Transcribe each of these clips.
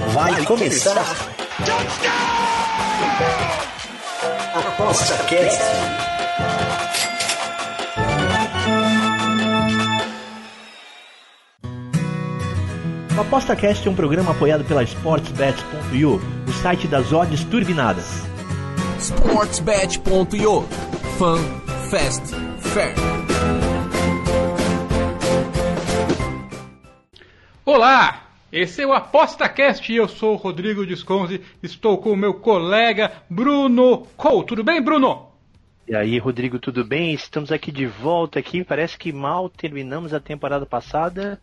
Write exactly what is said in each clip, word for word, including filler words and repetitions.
Vai começar. Aposta Cast. O Aposta Cast é um programa apoiado pela Sportsbet ponto io, o site das odds turbinadas. Sportsbet ponto io. Fun, fast, fair. Olá! Esse é o ApostaCast e eu sou o Rodrigo Desconzi, estou com o meu colega Bruno Cole. Tudo bem, Bruno? E aí, Rodrigo, tudo bem? Estamos aqui de volta aqui. Parece que mal terminamos a temporada passada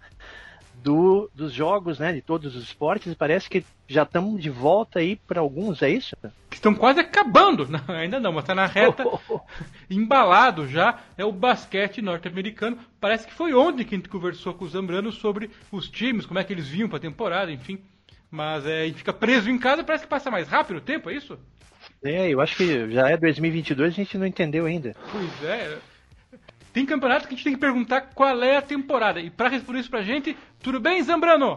do, dos jogos, né? De todos os esportes. Parece que já estamos de volta aí para alguns, é isso? Estão quase acabando. Não, ainda não, mas está na reta, oh, oh, oh. embalado já. É o basquete norte-americano. Parece que foi ontem que a gente conversou com o Zambrano sobre os times, como é que eles vinham para a temporada, enfim. Mas é, a gente fica preso em casa, parece que passa mais rápido o tempo, é isso? É, eu acho que já é dois mil e vinte e dois, a gente não entendeu ainda. Pois é. Tem campeonato que a gente tem que perguntar qual é a temporada. E para responder isso pra gente, tudo bem, Zambrano?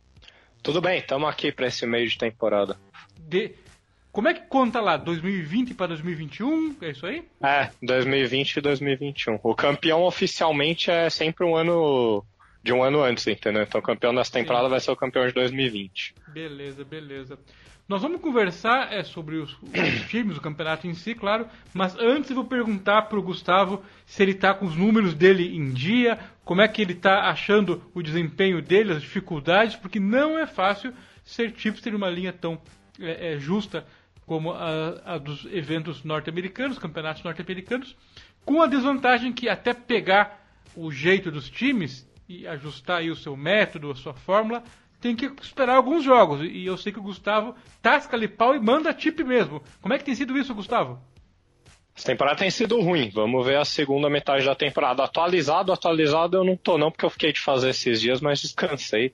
Tudo bem, estamos aqui para esse meio de temporada. De... Como é que conta lá? dois mil e vinte para dois mil e vinte e um? É isso aí? É, dois mil e vinte e dois mil e vinte e um. O campeão oficialmente é sempre um ano de um ano antes, entendeu? Então o campeão dessa temporada Sim. vai ser o campeão de dois mil e vinte. Beleza, beleza. Nós vamos conversar é, sobre os, os times, o campeonato em si, claro, mas antes eu vou perguntar para o Gustavo se ele está com os números dele em dia, como é que ele está achando o desempenho dele, as dificuldades, porque não é fácil ser tipster em uma linha tão é, é, justa como a, a dos eventos norte-americanos, campeonatos norte-americanos, com a desvantagem que até pegar o jeito dos times e ajustar aí o seu método, a sua fórmula, tem que esperar alguns jogos. E eu sei que o Gustavo tasca-lhe pau e manda tip mesmo. Como é que tem sido isso, Gustavo? Essa temporada tem sido ruim. Vamos ver a segunda metade da temporada. Atualizado, atualizado eu não tô não, porque eu fiquei de fazer esses dias, mas descansei.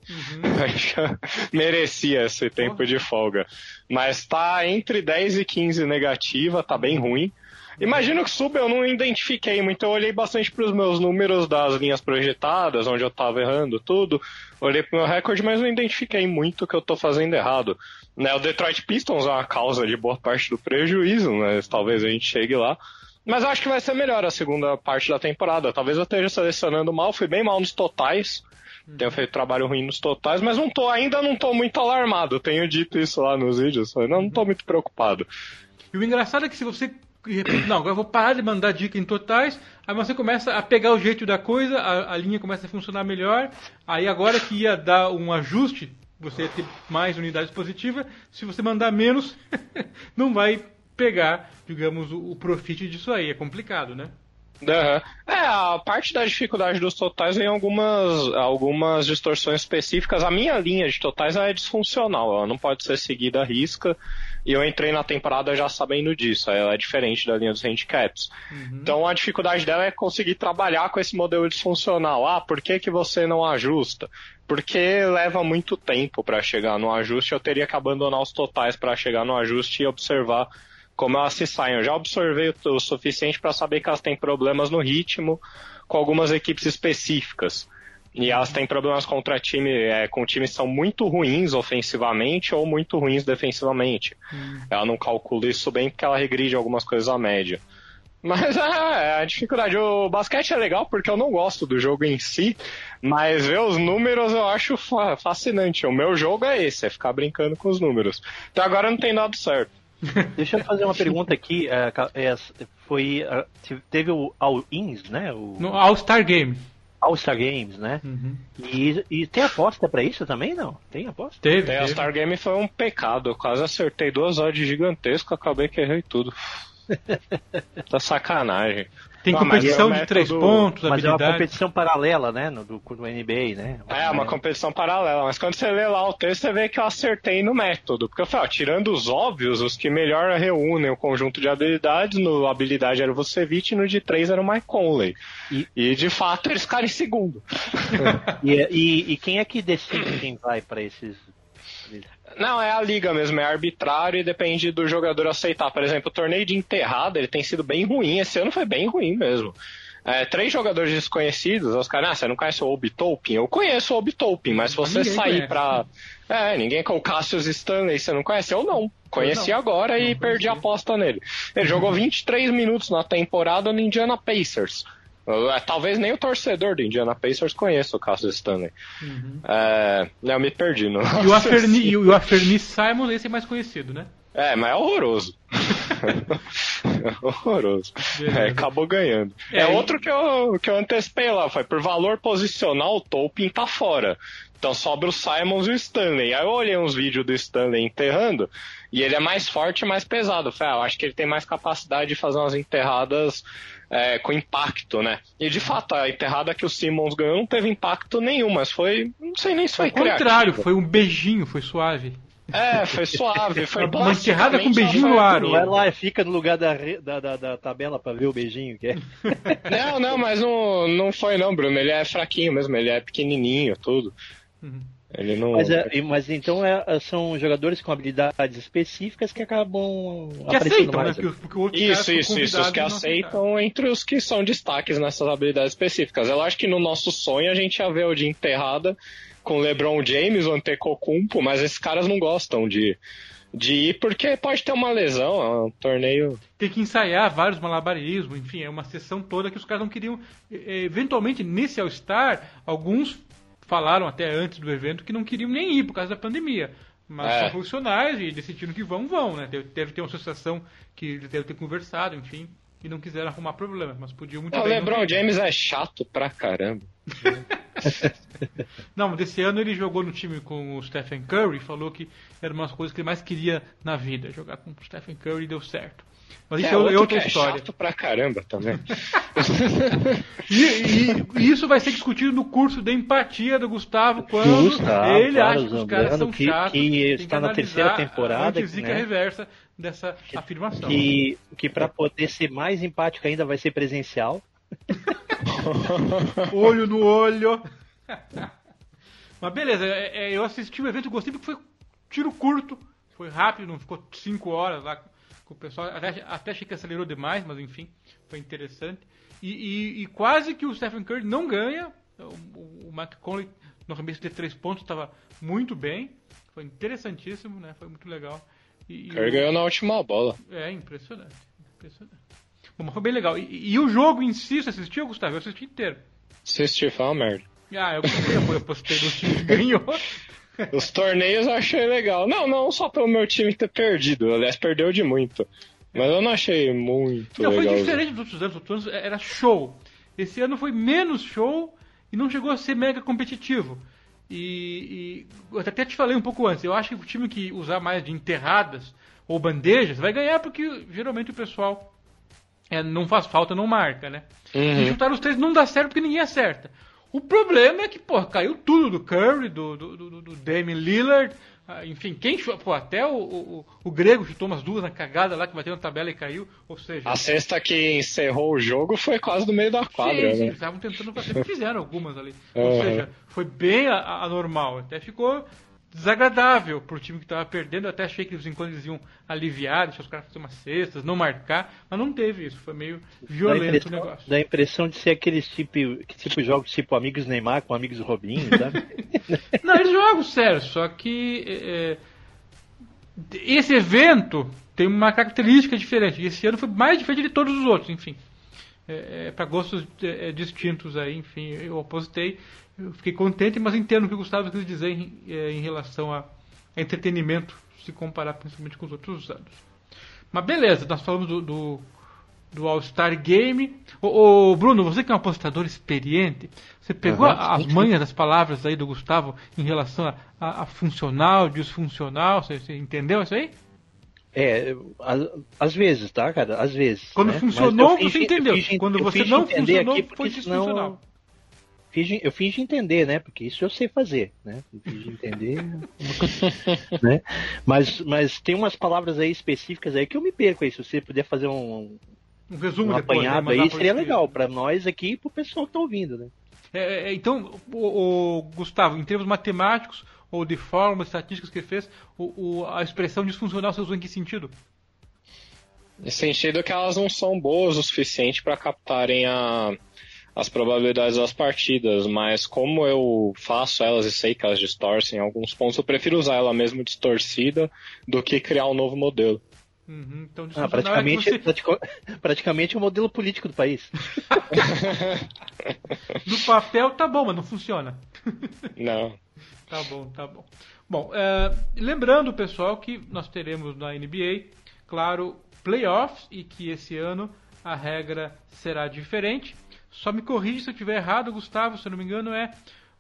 Uhum. Merecia esse tempo uhum. de folga. Mas tá entre dez e quinze negativa, tá bem ruim. Imagino que suba, eu não identifiquei muito, eu olhei bastante para os meus números das linhas projetadas, onde eu estava errando tudo, olhei para o meu recorde, mas não identifiquei muito o que eu estou fazendo errado. Né, o Detroit Pistons é uma causa de boa parte do prejuízo, mas talvez a gente chegue lá. Mas eu acho que vai ser melhor a segunda parte da temporada, talvez eu esteja selecionando mal, fui bem mal nos totais, tenho feito trabalho ruim nos totais, mas não tô, ainda não estou muito alarmado, tenho dito isso lá nos vídeos, ainda não estou muito preocupado. E o engraçado é que se você... Não, agora eu vou parar de mandar dica em totais, aí você começa a pegar o jeito da coisa, a, a linha começa a funcionar melhor, aí agora que ia dar um ajuste, você ia ter mais unidades positivas, se você mandar menos, não vai pegar, digamos, o, o profit disso aí, é complicado, né? Uhum. É, a parte da dificuldade dos totais vem algumas, algumas distorções específicas. A minha linha de totais é disfuncional, ela não pode ser seguida à risca, e eu entrei na temporada já sabendo disso, ela é diferente da linha dos handicaps. Uhum. Então a dificuldade dela é conseguir trabalhar com esse modelo disfuncional. Ah, por que que você não ajusta? Porque leva muito tempo para chegar no ajuste, eu teria que abandonar os totais para chegar no ajuste e observar como elas se saem. Eu já observei o, o suficiente para saber que elas têm problemas no ritmo com algumas equipes específicas. E elas têm problemas contra time, é, com times que são muito ruins ofensivamente ou muito ruins defensivamente. Hum. Ela não calcula isso bem porque ela regride algumas coisas à média. Mas é, a dificuldade. O basquete é legal porque eu não gosto do jogo em si, mas ver os números eu acho fa- fascinante. O meu jogo é esse, é ficar brincando com os números. Até agora não tem dado certo. Deixa eu fazer uma pergunta aqui. É, foi, teve o All-Ins, né? O... No All-Star Game. All-Star Games, né? Uhum. E, e tem aposta pra isso também, não? Tem aposta? Teve. Tem, All-Star Game foi um pecado. Eu quase acertei duas odds gigantescas, acabei que errei tudo. Tá sacanagem. Tem competição de três pontos, mas habilidade. É uma competição paralela, né? No, do, do N B A, né? É, uma competição paralela. Mas quando você lê lá o texto, você vê que eu acertei no método. Porque eu falei, ó, tirando os óbvios, os que melhor reúnem o conjunto de habilidades, no habilidade era o Vucevic e no de três era o Mike Conley. E, e de fato eles ficaram em segundo. e, e, e quem é que decide quem vai para esses... Não, é a liga mesmo, é arbitrário e depende do jogador aceitar. Por exemplo, o torneio de enterrada, ele tem sido bem ruim, esse ano foi bem ruim mesmo. é, três jogadores desconhecidos, os caras, ah, você não conhece o Obi Toppin? Eu conheço o Obi Toppin, mas se você ninguém sair conhece. pra... É, ninguém com o Cassius Stanley, você não conhece? Eu não. Conheci não. agora Não e perdi a conheci. aposta nele. Ele jogou vinte e três minutos na temporada no Indiana Pacers. Uh, Talvez nem o torcedor do Indiana Pacers conheça o Cassius Stanley. Uhum. É, eu me perdi. No E o Aferni, e o Aferni Simons, esse é mais conhecido, né? É, mas é horroroso. É horroroso. É, acabou ganhando. É, É, outro que eu, que eu antecipei lá, foi por valor posicional, o Tolkien tá fora. Então sobra o Simons e o Stanley. Aí eu olhei uns vídeos do Stanley enterrando, e ele é mais forte e mais pesado. Eu falei, ah, eu acho que ele tem mais capacidade de fazer umas enterradas é, com impacto, né? E de fato, a enterrada que o Simmons ganhou não teve impacto nenhum, mas foi, não sei nem se foi Ao contrário, criativo. foi um beijinho, foi suave. É, foi suave, foi Uma enterrada com plasticamente, beijinho ela no foi ar, bonita. Vai lá e fica no lugar da, re- da, da, da tabela pra ver o beijinho que é. Não, não, mas não, não foi não, Bruno. Ele é fraquinho mesmo, ele é pequenininho, tudo. Uhum. Ele não... Mas, é, mas então é, são jogadores com habilidades específicas que acabam Que aparecendo aceitam, né? mais. Porque, porque outros caras Isso, são isso, isso. Os convidados que e não aceitaram. aceitam entre os que são destaques nessas habilidades específicas. Eu acho que no nosso sonho a gente ia ver o de enterrada com LeBron James, o Antetokounmpo, mas esses caras não gostam de, de ir porque pode ter uma lesão, é um torneio... Tem que ensaiar vários malabarismos, enfim, é uma sessão toda que os caras não queriam. eh, Eventualmente, nesse All-Star, alguns falaram até antes do evento que não queriam nem ir por causa da pandemia. Mas É. são profissionais e decidiram que vão, vão, né? Deve, deve ter uma associação que deve ter conversado, enfim, e não quiseram arrumar problema, mas podiam muito O bem. não LeBron ter. James é chato pra caramba. Não, mas desse ano ele jogou no time com o Stephen Curry e falou que era uma das coisas que ele mais queria na vida, jogar com o Stephen Curry e deu certo. Mas isso é, É, outro é outra que é história. chato pra caramba também. E, e- e isso vai ser discutido no curso de empatia do Gustavo quando Gustavo, ele claro, acha que os caras lembrando são que- chatos. que tem está na analisar terceira temporada, a antízica né? reversa dessa afirmação. Que, que para poder ser mais empático ainda vai ser presencial. Olho no olho. Mas beleza, é- é, eu assisti o evento e gostei porque foi tiro curto, foi rápido, não ficou cinco horas lá com o pessoal. Até, até achei que acelerou demais, mas enfim, foi interessante. E, e- e quase que o Stephen Curry não ganha. O, o, o Mike Conley no arremesso de três pontos estava muito bem. Foi interessantíssimo, né? Foi muito legal. E, e Curry o- ganhou na última bola. É, impressionante. impressionante. Bom, mas foi bem legal. E, e o jogo em si, você assistiu, Gustavo? Eu assisti inteiro. Assistir foi uma merda. Ah, eu, eu, eu postei no time que ganhou. Os torneios eu achei legal. Não, não só pelo meu time ter perdido. Aliás, perdeu de muito. Mas eu não achei muito Não, foi legal. diferente dos outros anos. Os outros anos era show. Esse ano foi menos show e não chegou a ser mega competitivo. E, e eu até te falei um pouco antes. Eu acho que o time que usar mais de enterradas ou bandejas vai ganhar porque geralmente o pessoal é, não faz falta, não marca, né? Uhum. E juntar os três não dá certo porque ninguém acerta. O problema é que, pô, caiu tudo do Curry, do, do, do, do Damian Lillard, ah, enfim, quem chutou, pô, até o, o, o grego chutou umas duas na cagada lá que bateu na tabela e caiu, ou seja... A sexta que encerrou o jogo foi quase no meio da quadra, sim, sim, né? eles estavam tentando fazer, e fizeram algumas ali. Uhum. Ou seja, foi bem a- a- anormal, até ficou desagradável pro time que estava perdendo. Eu até achei que de vez em quando eles iam aliviar, deixar os caras fazer umas cestas, não marcar, mas não teve isso, foi meio Dá a violento o impressão, negócio. dá a impressão de ser aqueles tipo, que tipo jogos tipo Amigos Neymar com Amigos Robinho, sabe? Não, eles jogam sério, só que é, esse evento tem uma característica diferente. E esse ano foi mais diferente de todos os outros, enfim. É, é, para gostos é, distintos aí, enfim, eu apostei, eu fiquei contente, mas entendo o que o Gustavo quis dizer em, é, em relação a, a entretenimento, se comparar principalmente com os outros anos. Mas beleza, nós falamos do, do, do All-Star Game. Ô, ô, Bruno, você que é um apostador experiente, você pegou Uhum, a- as manhas das palavras aí do Gustavo em relação a, a, a funcional, disfuncional, você, você entendeu isso aí? É, às, às vezes, tá, cara? Às vezes. Quando né? funcionou, Mas eu você fingi- entendeu. eu fingi- Quando eu você fingi não entender funcionou, aqui, porque foi senão- disfuncional. Fingi, eu fingi entender, né? Porque isso eu sei fazer, né? Eu fingi entender, né? Mas, mas tem umas palavras aí específicas aí que eu me perco aí. Se você puder fazer um, Um resumo um depois, apanhado né, mandar aí, por seria escrito. legal pra nós aqui e pro pessoal que tá ouvindo, né? É, é, então, o, o Gustavo, em termos matemáticos ou de fórmulas estatísticas que ele fez, o, o, a expressão disfuncional você usou em que sentido? No sentido que elas não são boas o suficiente para captarem a, as probabilidades das partidas, mas como eu faço elas e sei que elas distorcem em alguns pontos, eu prefiro usar ela mesmo distorcida do que criar um novo modelo. Uhum, então, ah, praticamente, você... pratico, praticamente o modelo político do país. No papel tá bom, mas não funciona. Não. Tá bom, tá bom. Bom, é, lembrando, pessoal, que nós teremos na N B A, claro, playoffs, e que esse ano a regra será diferente. Só me corrija se eu estiver errado, Gustavo, se eu não me engano, é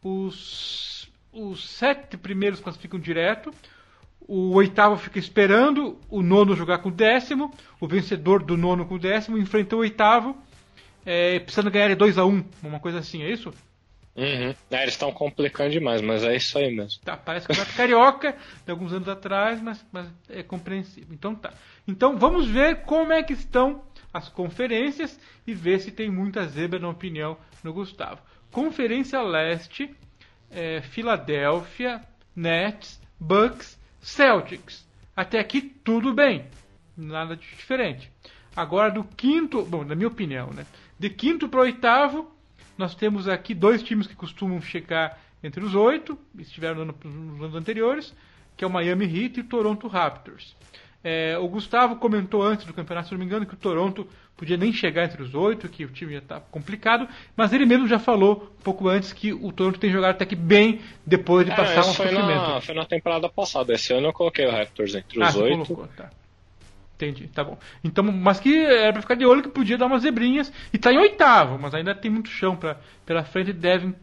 os, os sete primeiros classificam direto, o oitavo fica esperando o nono jogar com o décimo, o vencedor do nono com o décimo enfrenta o oitavo, é, precisando ganhar dois a um, uma coisa assim, é isso? Uhum. É, eles estão complicando demais, mas é isso aí mesmo. Tá, parece que é carioca de alguns anos atrás, mas, mas é compreensível. Então tá. Então vamos ver como é que estão as conferências e ver se tem muita zebra na opinião no Gustavo. Conferência Leste, é, Filadélfia, Nets, Bucks, Celtics. Até aqui tudo bem, nada de diferente. Agora do quinto, bom, na minha opinião, né? De quinto para oitavo, nós temos aqui dois times que costumam chegar entre os oito, estiveram no, nos anos anteriores, que é o Miami Heat e o Toronto Raptors. É, o Gustavo comentou antes do campeonato, se não me engano, que o Toronto podia nem chegar entre os oito, que o time já está complicado, mas ele mesmo já falou um pouco antes que o Toronto tem jogado até que bem depois de é, passar um foi sofrimento. Na, foi na temporada passada, esse ano eu coloquei o Raptors entre os ah, oito. Colocou, tá. Entendi, tá bom. Então, mas que era pra ficar de olho que podia dar umas zebrinhas. E tá em oitavo, mas ainda tem muito chão pra, pela frente e devem.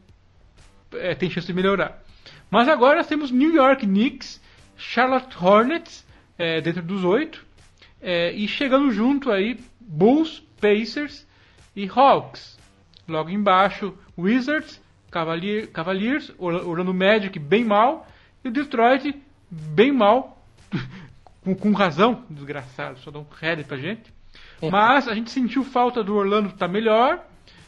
É, tem chance de melhorar. Mas agora nós temos New York Knicks, Charlotte Hornets, é, dentro dos oito. É, e chegando junto aí, Bulls, Pacers e Hawks. Logo embaixo, Wizards, Cavalier, Cavaliers, Orlando Magic bem mal. E o Detroit bem mal. Com, com razão, desgraçado, só dá um header pra gente. Mas a gente sentiu falta do Orlando tá melhor.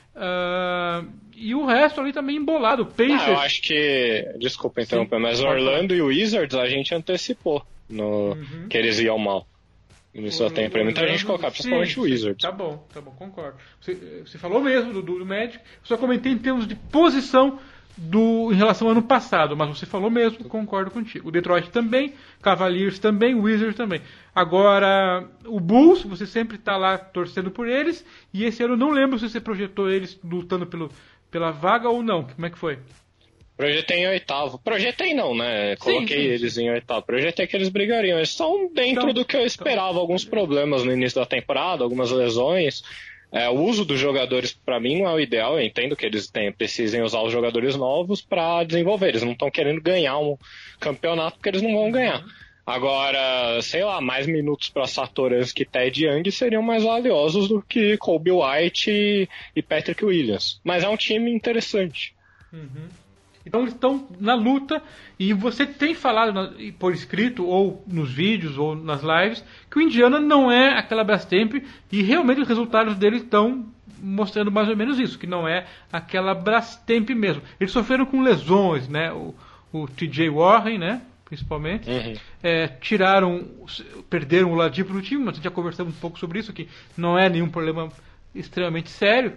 Uh, e o resto ali também embolado. O Pacers... Ah, eu acho que. Desculpa interromper, mas o Orlando e o Wizards a gente antecipou no... uhum. que eles iam mal. Isso tem pra muita gente colocar, principalmente o Wizards. Tá bom, tá bom, concordo. Você, você falou mesmo do, do Magic, só comentei em termos de posição do, em relação ao ano passado, mas você falou mesmo, concordo contigo. O Detroit também, Cavaliers também, Wizards também. Agora, o Bulls, você sempre está lá torcendo por eles, e esse ano eu não lembro se você projetou eles lutando pelo, pela vaga ou não. Como é que foi? Projetei em oitavo. Projetei não, né? Coloquei sim, sim, eles sim. em oitavo. Projetei que eles brigariam. Eles estão dentro então, do que eu esperava. Então, alguns problemas no início da temporada, algumas lesões. É, o uso dos jogadores, para mim, não é o ideal. Eu entendo que eles têm, precisem usar os jogadores novos para desenvolver. Eles não estão querendo ganhar um campeonato porque eles não vão ganhar. Agora, sei lá, mais minutos para Satoransky e Ted Young seriam mais valiosos do que Kobe White e, e Patrick Williams. Mas é um time interessante. Uhum. Então eles estão na luta, e você tem falado na, por escrito, ou nos vídeos, ou nas lives, que o Indiana não é aquela Brastemp, e realmente os resultados deles estão mostrando mais ou menos isso, que não é aquela Brastemp mesmo. Eles sofreram com lesões, né? O, o T J Warren, né? Principalmente. Uhum. É, tiraram, perderam o Oladipo no time, mas a gente já conversamos um pouco sobre isso, que não é nenhum problema extremamente sério.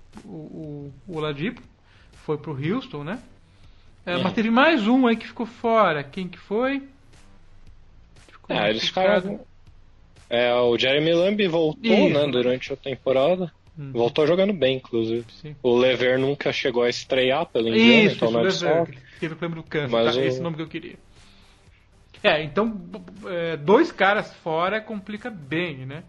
O, o, o Oladipo foi pro Houston, né? É, mas teve mais um aí que ficou fora. Quem que foi? Ficou é, eles ficaram... É, o Jeremy Lamb voltou, Isso. né, durante a temporada. Uhum. Voltou jogando bem, inclusive. Sim. O Lever nunca chegou a estrear pelo Indiana, Isso, então isso, não é só... Que eu lembro do câncer, mas tá? o... Esse nome que eu queria. É, então, é, dois caras fora complica bem, né?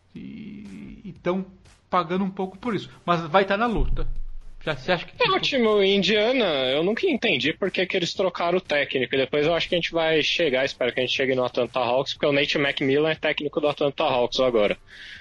E estão pagando um pouco por isso. Mas vai estar na luta. Já, você acha que... É, o time Indiana, eu nunca entendi porque que eles trocaram o técnico. E depois eu acho que a gente vai chegar, espero que a gente chegue no Atlanta Hawks, porque o Nate McMillan é técnico do Atlanta Hawks agora.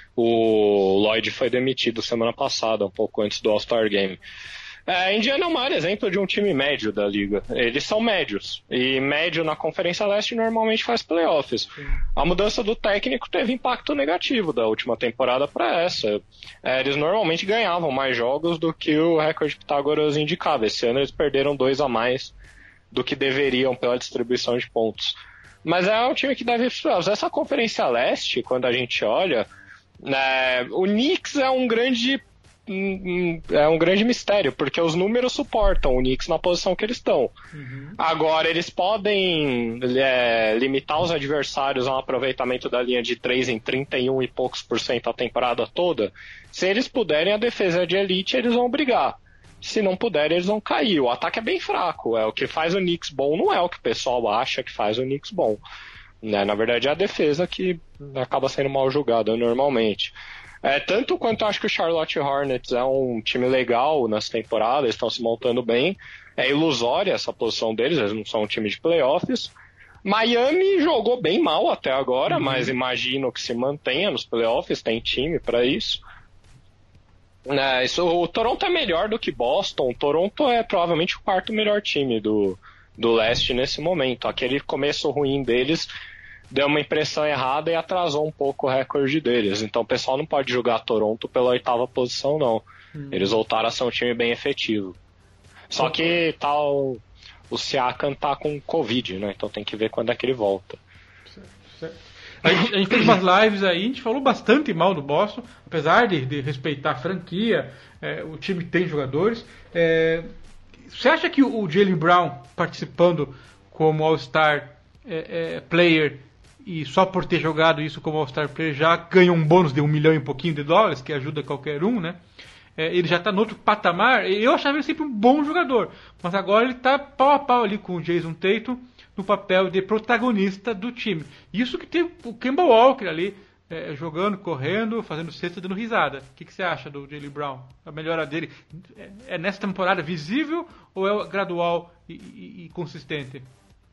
O Lloyd foi demitido semana passada, um pouco antes do All-Star Game. É, Indiana é o maior exemplo de um time médio da liga. Eles são médios. E médio na Conferência Leste normalmente faz playoffs. Sim. A mudança do técnico teve impacto negativo da última temporada para essa. É, eles normalmente ganhavam mais jogos do que o recorde Pitágoras indicava. Esse ano eles perderam dois a mais do que deveriam pela distribuição de pontos. Mas é um time que deve... Essa Conferência Leste, quando a gente olha, é, o Knicks é um grande um, é um grande mistério, porque os números suportam o Knicks na posição que eles estão. Uhum. Agora, eles podem é, limitar os adversários a um aproveitamento da linha de três em trinta e um e poucos por cento a temporada toda. Se eles puderem, a defesa é de elite, eles vão brigar. Se não puderem, eles vão cair. O ataque é bem fraco. É, o que faz o Knicks bom não é o que o pessoal acha que faz o Knicks bom. Né? Na verdade, é a defesa que acaba sendo mal julgada normalmente. É, tanto quanto eu acho que o Charlotte Hornets é um time legal nessa temporada, eles estão se montando bem. É ilusória essa posição deles, eles não são um time de playoffs. Miami jogou bem mal até agora, uhum. mas imagino que se mantenha nos playoffs, tem time para isso. É, isso. O Toronto é melhor do que Boston. O Toronto é provavelmente o quarto melhor time do, do leste nesse momento. Aquele começo ruim deles deu uma impressão errada e atrasou um pouco o recorde deles. Então o pessoal não pode julgar Toronto pela oitava posição, não. Hum. Eles voltaram a ser um time bem efetivo. Só que tal, o Siakam tá com Covid, né? Então tem que ver quando é que ele volta. Certo, certo. A gente, a gente fez umas lives aí, a gente falou bastante mal do Boston, apesar de, de respeitar a franquia, é, o time tem jogadores. É, você acha que o Jaylen Brown participando como All-Star é, é, Player e só por ter jogado isso como All-Star Player já ganha um bônus de um milhão e pouquinho de dólares, que ajuda qualquer um, né? É, ele já está no outro patamar. Eu achava ele sempre um bom jogador, mas agora ele está pau a pau ali com o Jason Tatum no papel de protagonista do time. Isso que tem o Kemba Walker ali é, jogando, correndo, fazendo cesta, dando risada. O que, que você acha do Jaylen Brown? A melhora dele é, é nessa temporada visível ou é gradual e, e, e consistente?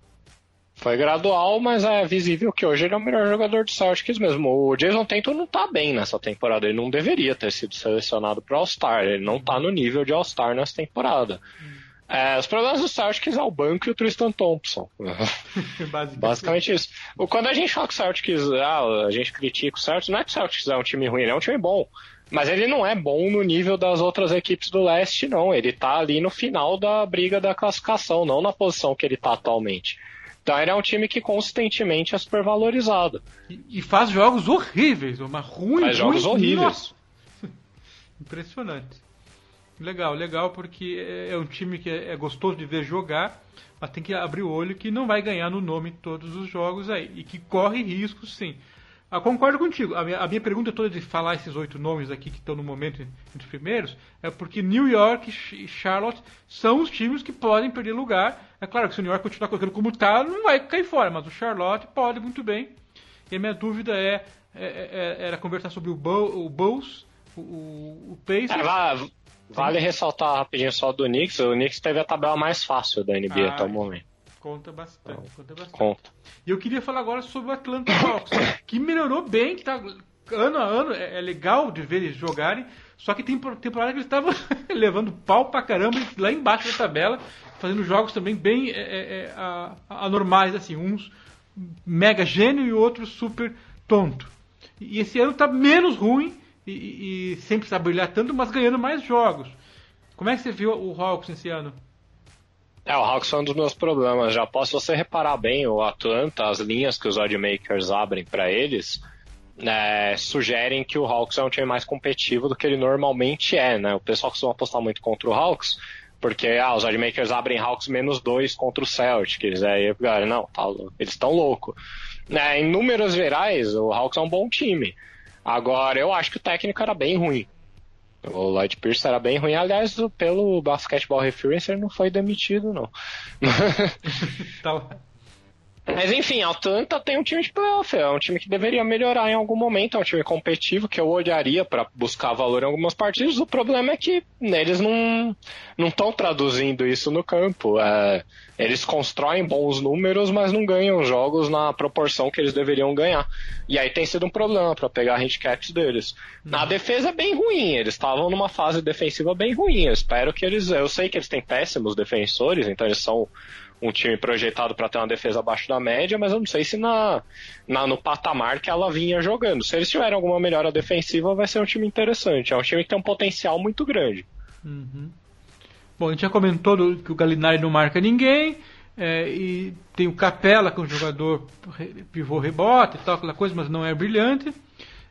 Foi gradual, mas é visível que hoje ele é o melhor jogador do Celtics mesmo. O Jason Tatum não tá bem nessa temporada. Ele não deveria ter sido selecionado para All-Star. Ele não tá no nível de All-Star nessa temporada. Hum. É, os problemas do Celtics é o banco e o Tristan Thompson. Basicamente. Basicamente isso. Quando a gente fala que o Celtics, ah, a gente critica o Celtics, não é que o Celtics é um time ruim, ele é um time bom. Mas ele não é bom no nível das outras equipes do leste, não. Ele tá ali no final da briga da classificação, não na posição que ele tá atualmente. Então ele é um time que consistentemente é supervalorizado. E, e faz jogos horríveis, uma ruim, faz jogos ruim, horríveis. Nossa. Impressionante. Legal, legal, porque é um time que é gostoso de ver jogar, mas tem que abrir o olho que não vai ganhar no nome todos os jogos aí, e que corre riscos, sim. Eu concordo contigo. A minha, a minha pergunta toda de falar esses oito nomes aqui que estão no momento entre os primeiros é porque New York e Charlotte são os times que podem perder lugar. É claro que se o New York continuar colocando como está, não vai cair fora, mas o Charlotte pode muito bem. E a minha dúvida é, é, é era conversar sobre o, Bull, o Bulls, o, o Pacers... É, vale, vale ressaltar rapidinho só do Knicks. O Knicks teve a tabela mais fácil da N B A ah, até o momento. Conta bastante, conta bastante. Conta. E eu queria falar agora sobre o Atlanta Hawks, que melhorou bem, que tá ano a ano, é, é legal de ver eles jogarem, só que tem temporada que eles estavam levando pau pra caramba lá embaixo da tabela, fazendo jogos também bem é, é, a, a, anormais, assim, uns mega gênio e outros super tonto. E esse ano tá menos ruim e, e, e sem precisar brilhar tanto, mas ganhando mais jogos. Como é que você viu o Hawks esse ano? É, o Hawks foi um dos meus problemas. Já posso você reparar bem, o Atlanta, as linhas que os oddmakers abrem para eles, né, sugerem que o Hawks é um time mais competitivo do que ele normalmente é, né? O pessoal costuma apostar muito contra o Hawks, porque ah, os oddmakers abrem Hawks menos dois contra o Celtics. Aí, galera, não, tá, eles estão loucos. Né, em números gerais, o Hawks é um bom time. Agora, eu acho que o técnico era bem ruim. O Lloyd Pierce era bem ruim. Aliás, pelo Basketball Reference ele não foi demitido, não. Tá lá. Mas enfim, a Atlanta tem um time de playoff. É um time que deveria melhorar em algum momento. É um time competitivo que eu olharia para buscar valor em algumas partidas. O problema é que né, eles não estão traduzindo isso no campo. É, eles constroem bons números, mas não ganham jogos na proporção que eles deveriam ganhar. E aí tem sido um problema para pegar handicaps deles. Na defesa é bem ruim. Eles estavam numa fase defensiva bem ruim. Eu espero que eles... Eu sei que eles têm péssimos defensores, então eles são um time projetado para ter uma defesa abaixo da média, mas eu não sei se na, na, no patamar que ela vinha jogando. Se eles tiverem alguma melhora defensiva, vai ser um time interessante. É um time que tem um potencial muito grande. Uhum. Bom, a gente já comentou do, que o Gallinari não marca ninguém, é, e tem o Capela, que é um jogador pivô rebote e tal, aquela coisa, mas não é brilhante.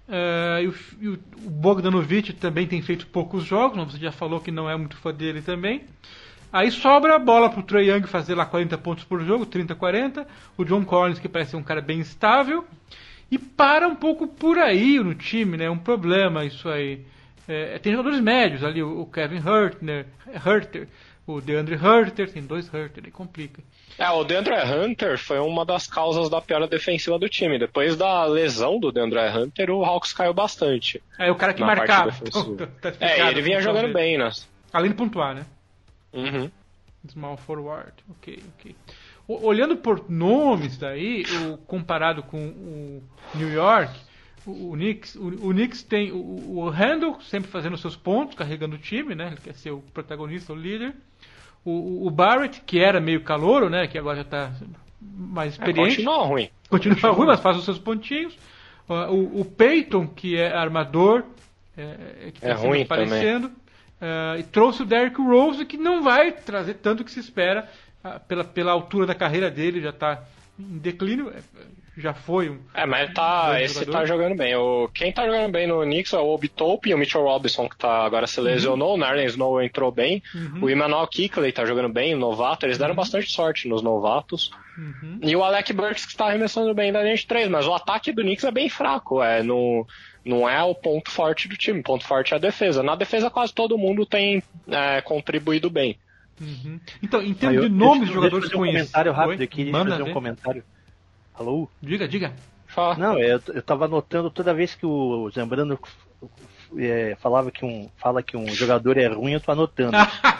Uh, e o, e o Bogdanovic também tem feito poucos jogos, mas você já falou que não é muito fã dele também. Aí sobra a bola pro Trae Young fazer lá quarenta pontos por jogo, trinta, quarenta. O John Collins, que parece ser um cara bem estável. E para um pouco por aí no time, né? É um problema isso aí. É, tem jogadores médios ali, o Kevin Huerter, Huerter, o DeAndre Hunter, tem dois Huerter, aí complica. É, o DeAndre Hunter foi uma das causas da piora defensiva do time. Depois da lesão do DeAndre Hunter, o Hawks caiu bastante. É o cara que marcava. Tá é, ele vinha jogando bem, né? Além de pontuar, né? Uhum. Small forward, ok, ok. O, olhando por nomes daí, o, comparado com o New York, o, o Knicks, o, o Knicks tem o, o Randle sempre fazendo seus pontos, carregando o time, né? Ele quer ser o protagonista, o líder. O, o Barrett, que era meio calouro, né? Que agora já está mais experiente. É, continua ruim. Continua, continua ruim, mas faz os seus pontinhos. O, o Peyton, que é armador, é, que está é ruim aparecendo. Uh, e trouxe o Derrick Rose, que não vai trazer tanto que se espera uh, pela, pela altura da carreira dele, já está em declínio, já foi um. É, mas tá, esse jogador. Tá jogando bem. O, quem tá jogando bem no Knicks é o Obi Toppin e o Mitchell Robinson, que tá, agora se lesionou, uhum. O Nerlens Snow entrou bem, uhum. O Emmanuel Quickley tá jogando bem, o novato, eles deram uhum. bastante sorte nos novatos. Uhum. E o Alec Burks, que tá arremessando bem da linha de três, mas o ataque do Knicks é bem fraco, é no. Não é o ponto forte do time, o ponto forte é a defesa. Na defesa quase todo mundo tem é, contribuído bem. Uhum. Então, em termos ah, eu, de nomes de jogadores conhecidos... um comentário rápido aqui, deixa eu fazer um comentário. Alô? Diga, diga. Fala. Não, eu, eu tava anotando toda vez que o Zambrano é, falava que um, fala que um jogador é ruim, eu tô anotando.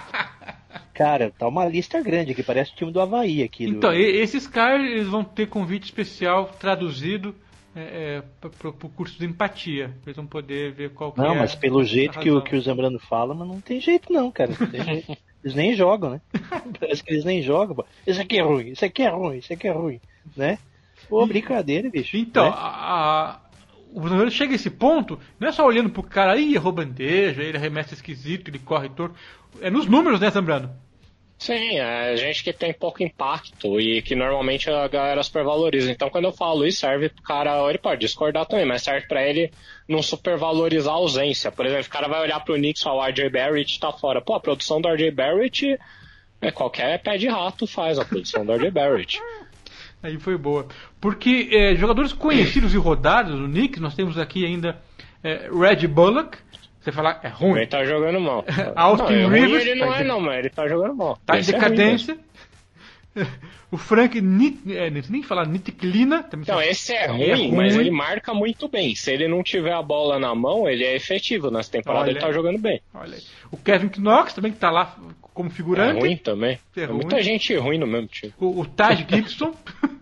Cara, tá uma lista grande aqui, parece o time do Avaí aqui. Então, do... esses caras eles vão ter convite especial traduzido É, é, para o curso de empatia, eles vão poder ver qual que não, é. Não, mas pelo jeito que o, que o Zambrano fala, mas não tem jeito não, cara. Não tem jeito. Eles nem jogam, né? Parece que eles nem jogam. Pô. Isso aqui é ruim, isso aqui é ruim, isso aqui é ruim, né? Pô, brincadeira, bicho. Então, né? a, a, o Zambrano chega a esse ponto, não é só olhando pro cara, aí errou bandeja, ele arremessa esquisito, ele corre torto. É nos números, né, Zambrano? Sim, é gente que tem pouco impacto e que normalmente a galera supervaloriza. Então, quando eu falo isso, serve pro cara, ele pode discordar também, mas serve pra ele não supervalorizar a ausência. Por exemplo, o cara vai olhar pro Knicks e falar, o R J Barrett tá fora. Pô, a produção do R J Barrett, é, qualquer pé de rato faz a produção do R J Barrett. Aí foi boa. Porque é, jogadores conhecidos e rodados no Knicks, nós temos aqui ainda é, Reggie Bullock. Você falar, é ruim. Ele tá jogando mal. Austin não, é Rivers. Ruim, ele não é, não, mas ele tá jogando mal. Tá em decadência. É o Frank, Nit, é, nem falar, Nitiklina. Não, esse é ruim, é ruim, mas ele marca muito bem. Se ele não tiver a bola na mão, ele é efetivo. Nessa temporada olha, ele tá jogando bem. Olha aí. O Kevin Knox também, que tá lá como figurante. É ruim também. É ruim. Muita gente ruim no mesmo time. O, o Taj Gibson.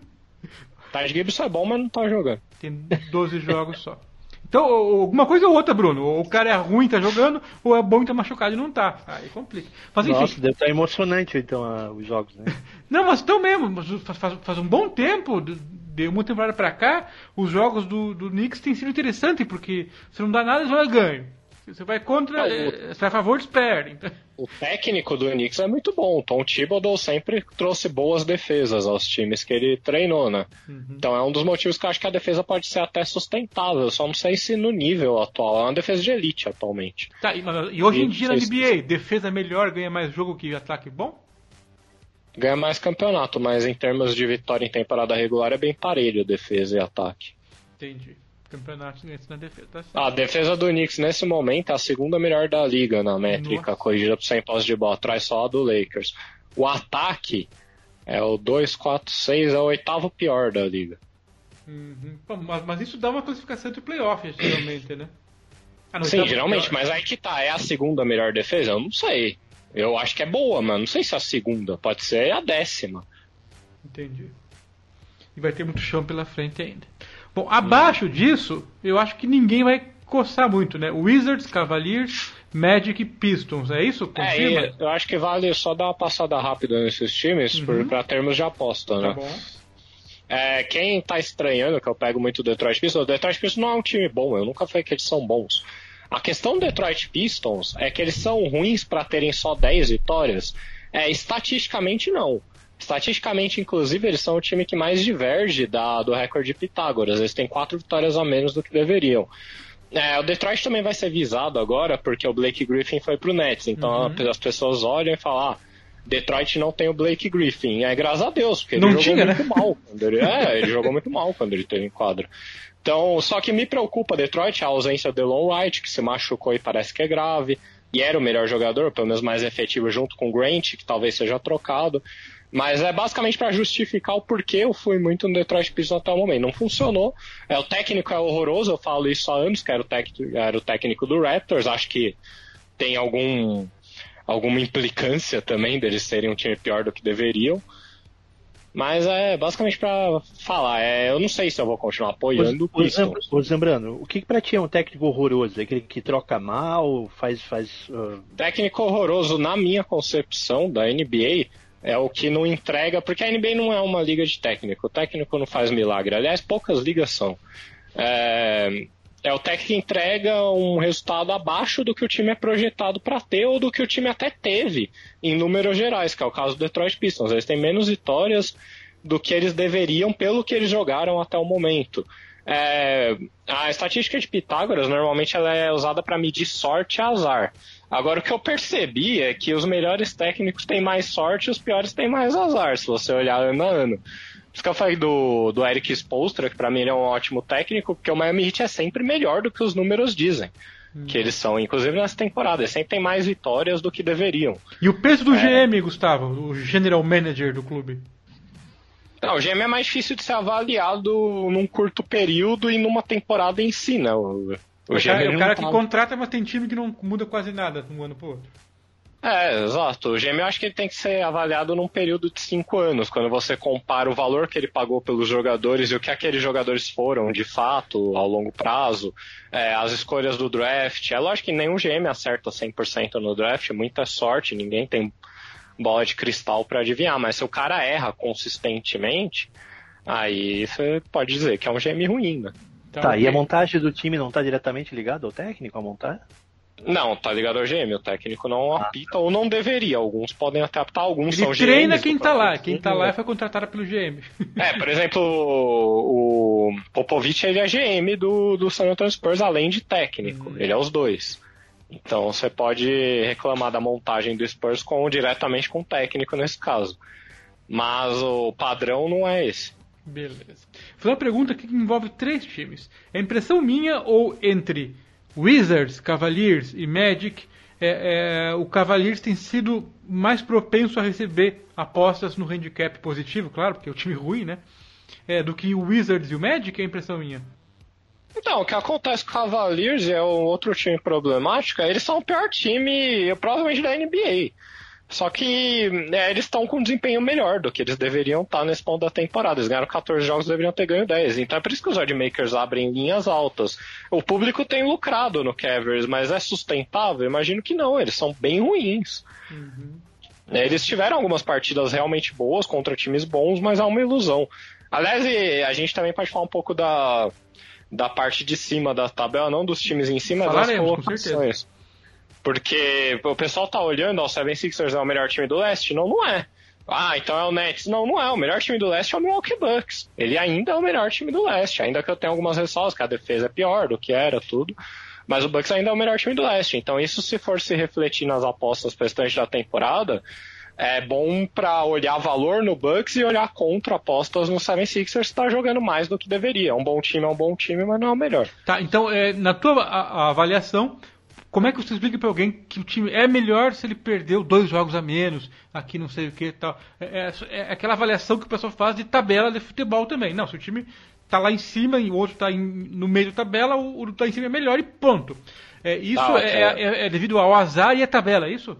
Taj Gibson é bom, mas não tá jogando. Tem doze jogos só. Então, alguma coisa ou outra, Bruno. Ou o cara é ruim, tá jogando, ou é bom e tá machucado e não tá. Aí complica. Mas, enfim, nossa, deve estar emocionante então a, os jogos, né? Não, mas estão mesmo. Faz, faz, faz um bom tempo, de, de uma temporada pra cá, os jogos do, do Knicks têm sido interessantes, porque se não dá nada, eles vão ganhar. Você vai contra, não, o... você vai a favor, eles perdem. Então... O técnico do Knicks é muito bom. O Tom Thibodeau sempre trouxe boas defesas aos times que ele treinou, né? Uhum. Então é um dos motivos que eu acho que a defesa pode ser até sustentável. Só não sei se no nível atual. É uma defesa de elite atualmente. Tá, e, e hoje e, em dia na N B A, se... defesa melhor ganha mais jogo que ataque bom? Ganha mais campeonato, mas em termos de vitória em temporada regular é bem parelho defesa e ataque. Entendi. Campeonato na defesa. Tá a defesa do Knicks nesse momento é a segunda melhor da liga na métrica, Nossa. corrigida por cem posses de bola, atrás só a do Lakers. O ataque é o dois, quatro, seis, é o oitavo pior da liga. Uhum. Pô, mas, mas isso dá uma classificação de playoff, geralmente, né? Ah, Sim, geralmente, pior. Mas aí que tá, é a segunda melhor defesa? Eu não sei. Eu acho que é boa, mas não sei se é a segunda, pode ser a décima. Entendi. E vai ter muito chão pela frente ainda. Bom, abaixo hum. disso, eu acho que ninguém vai coçar muito, né? Wizards, Cavaliers, Magic e Pistons, é isso? Confirma? É, eu acho que vale só dar uma passada rápida nesses times, uhum. para termos de aposta, né? Tá bom. É, quem tá estranhando, que eu pego muito o Detroit Pistons, o Detroit Pistons não é um time bom, eu nunca falei que eles são bons. A questão do Detroit Pistons é que eles são ruins para terem só dez vitórias. É, estatisticamente não. Estatisticamente, inclusive, eles são o time que mais diverge da, do recorde de Pitágoras. Eles têm quatro vitórias a menos do que deveriam. É, o Detroit também vai ser visado agora, porque o Blake Griffin foi pro Nets. Então uhum. as pessoas olham e falam, ah, Detroit não tem o Blake Griffin. É, graças a Deus, porque ele não jogou tinha, muito né? mal. Quando ele, é, ele jogou muito mal quando ele teve em quadra. Então, só que me preocupa Detroit, a ausência do Delon Wright, que se machucou e parece que é grave. E era o melhor jogador, pelo menos mais efetivo, junto com o Grant, que talvez seja trocado. Mas é basicamente para justificar o porquê eu fui muito no Detroit Pistons até o momento. Não funcionou. É, o técnico é horroroso, eu falo isso há anos, que era o, tec, era o técnico do Raptors. Acho que tem algum, alguma implicância também deles serem um time pior do que deveriam. Mas é basicamente para falar. É, eu não sei se eu vou continuar apoiando o Pistons. Ô, Zambrano, o que pra ti é um técnico horroroso? Aquele que troca mal, faz... faz uh... Técnico horroroso, na minha concepção da N B A... é o que não entrega, porque a N B A não é uma liga de técnico, o técnico não faz milagre, aliás, poucas ligas são. É, é o técnico que entrega um resultado abaixo do que o time é projetado para ter, ou do que o time até teve, em números gerais, que é o caso do Detroit Pistons. Eles têm menos vitórias do que eles deveriam, pelo que eles jogaram até o momento. É, a estatística de Pitágoras, normalmente, ela é usada para medir sorte e azar. Agora, o que eu percebi é que os melhores técnicos têm mais sorte e os piores têm mais azar, se você olhar ano a ano. Por isso que eu falei do, do Eric Spoelstra, que pra mim ele é um ótimo técnico, porque o Miami Heat é sempre melhor do que os números dizem. Hum. Que eles são, inclusive nessa temporada. Eles sempre têm mais vitórias do que deveriam. E o peso do é... G M, Gustavo, o General Manager do clube? Não, o G M é mais difícil de ser avaliado num curto período e numa temporada em si, né? O... O, o cara, o cara que tá... contrata, mas tem time que não muda quase nada de um ano pro outro. É, exato. O G M eu acho que ele tem que ser avaliado num período de cinco anos, quando você compara o valor que ele pagou pelos jogadores e o que aqueles jogadores foram, de fato, ao longo prazo, é, as escolhas do draft. É lógico que nenhum G M acerta cem por cento no draft, muita sorte, ninguém tem bola de cristal para adivinhar, mas se o cara erra consistentemente, aí você pode dizer que é um G M ruim, né? Tá, okay. E a montagem do time não tá diretamente ligada ao técnico, a montar? Não, tá ligado ao G M, o técnico não ah. apita ou não deveria, alguns podem até apitar, alguns Ele são G Ms. Ele treina quem tá lá, quem tá lá foi contratado pelo G M. É, por exemplo, o Popovich ele é G M do, do San Antonio Spurs, além de técnico, hum. ele é os dois. Então você pode reclamar da montagem do Spurs com, diretamente com o técnico nesse caso. Mas o padrão não é esse. Beleza. Vou fazer uma pergunta aqui que envolve três times. É impressão minha ou entre Wizards, Cavaliers e Magic, é, é, o Cavaliers tem sido mais propenso a receber apostas no handicap positivo, claro, porque é um time ruim, né? É, do que o Wizards e o Magic, é impressão minha. Então, o que acontece com o Cavaliers, é um outro time problemático, eles são o pior time, provavelmente, da N B A. Só que é, eles estão com um desempenho melhor do que eles deveriam estar nesse ponto da temporada. Eles ganharam catorze jogos, deveriam ter ganho dez. Então é por isso que os oddmakers abrem linhas altas. O público tem lucrado no Cavaliers, mas é sustentável? Imagino que não, eles são bem ruins. Uhum. Eles tiveram algumas partidas realmente boas contra times bons, mas é uma ilusão. Aliás, a gente também pode falar um pouco da, da parte de cima da tabela, não dos times em cima, mas das colocações. Porque o pessoal tá olhando, ó, o seven sixers é o melhor time do leste? Não, não é. Ah, então é o Nets. Não, não é. O melhor time do leste é o Milwaukee Bucks. Ele ainda é o melhor time do leste, ainda que eu tenha algumas ressalvas, que a defesa é pior do que era, tudo. Mas o Bucks ainda é o melhor time do leste. Então isso, se for se refletir nas apostas restantes da temporada, é bom pra olhar valor no Bucks e olhar contra apostas no seven sixers, que tá jogando mais do que deveria. Um bom time é um bom time, mas não é o melhor. Tá, então, é, na tua a, a avaliação, como é que você explica pra alguém que o time é melhor se ele perdeu dois jogos a menos, aqui não sei o que e tal? É, é, é aquela avaliação que o pessoal faz de tabela de futebol também. Não, se o time tá lá em cima e o outro tá em, no meio da tabela, o, o tá em cima é melhor e ponto. É, isso ah, okay. é, é, é devido ao azar e à tabela, é isso?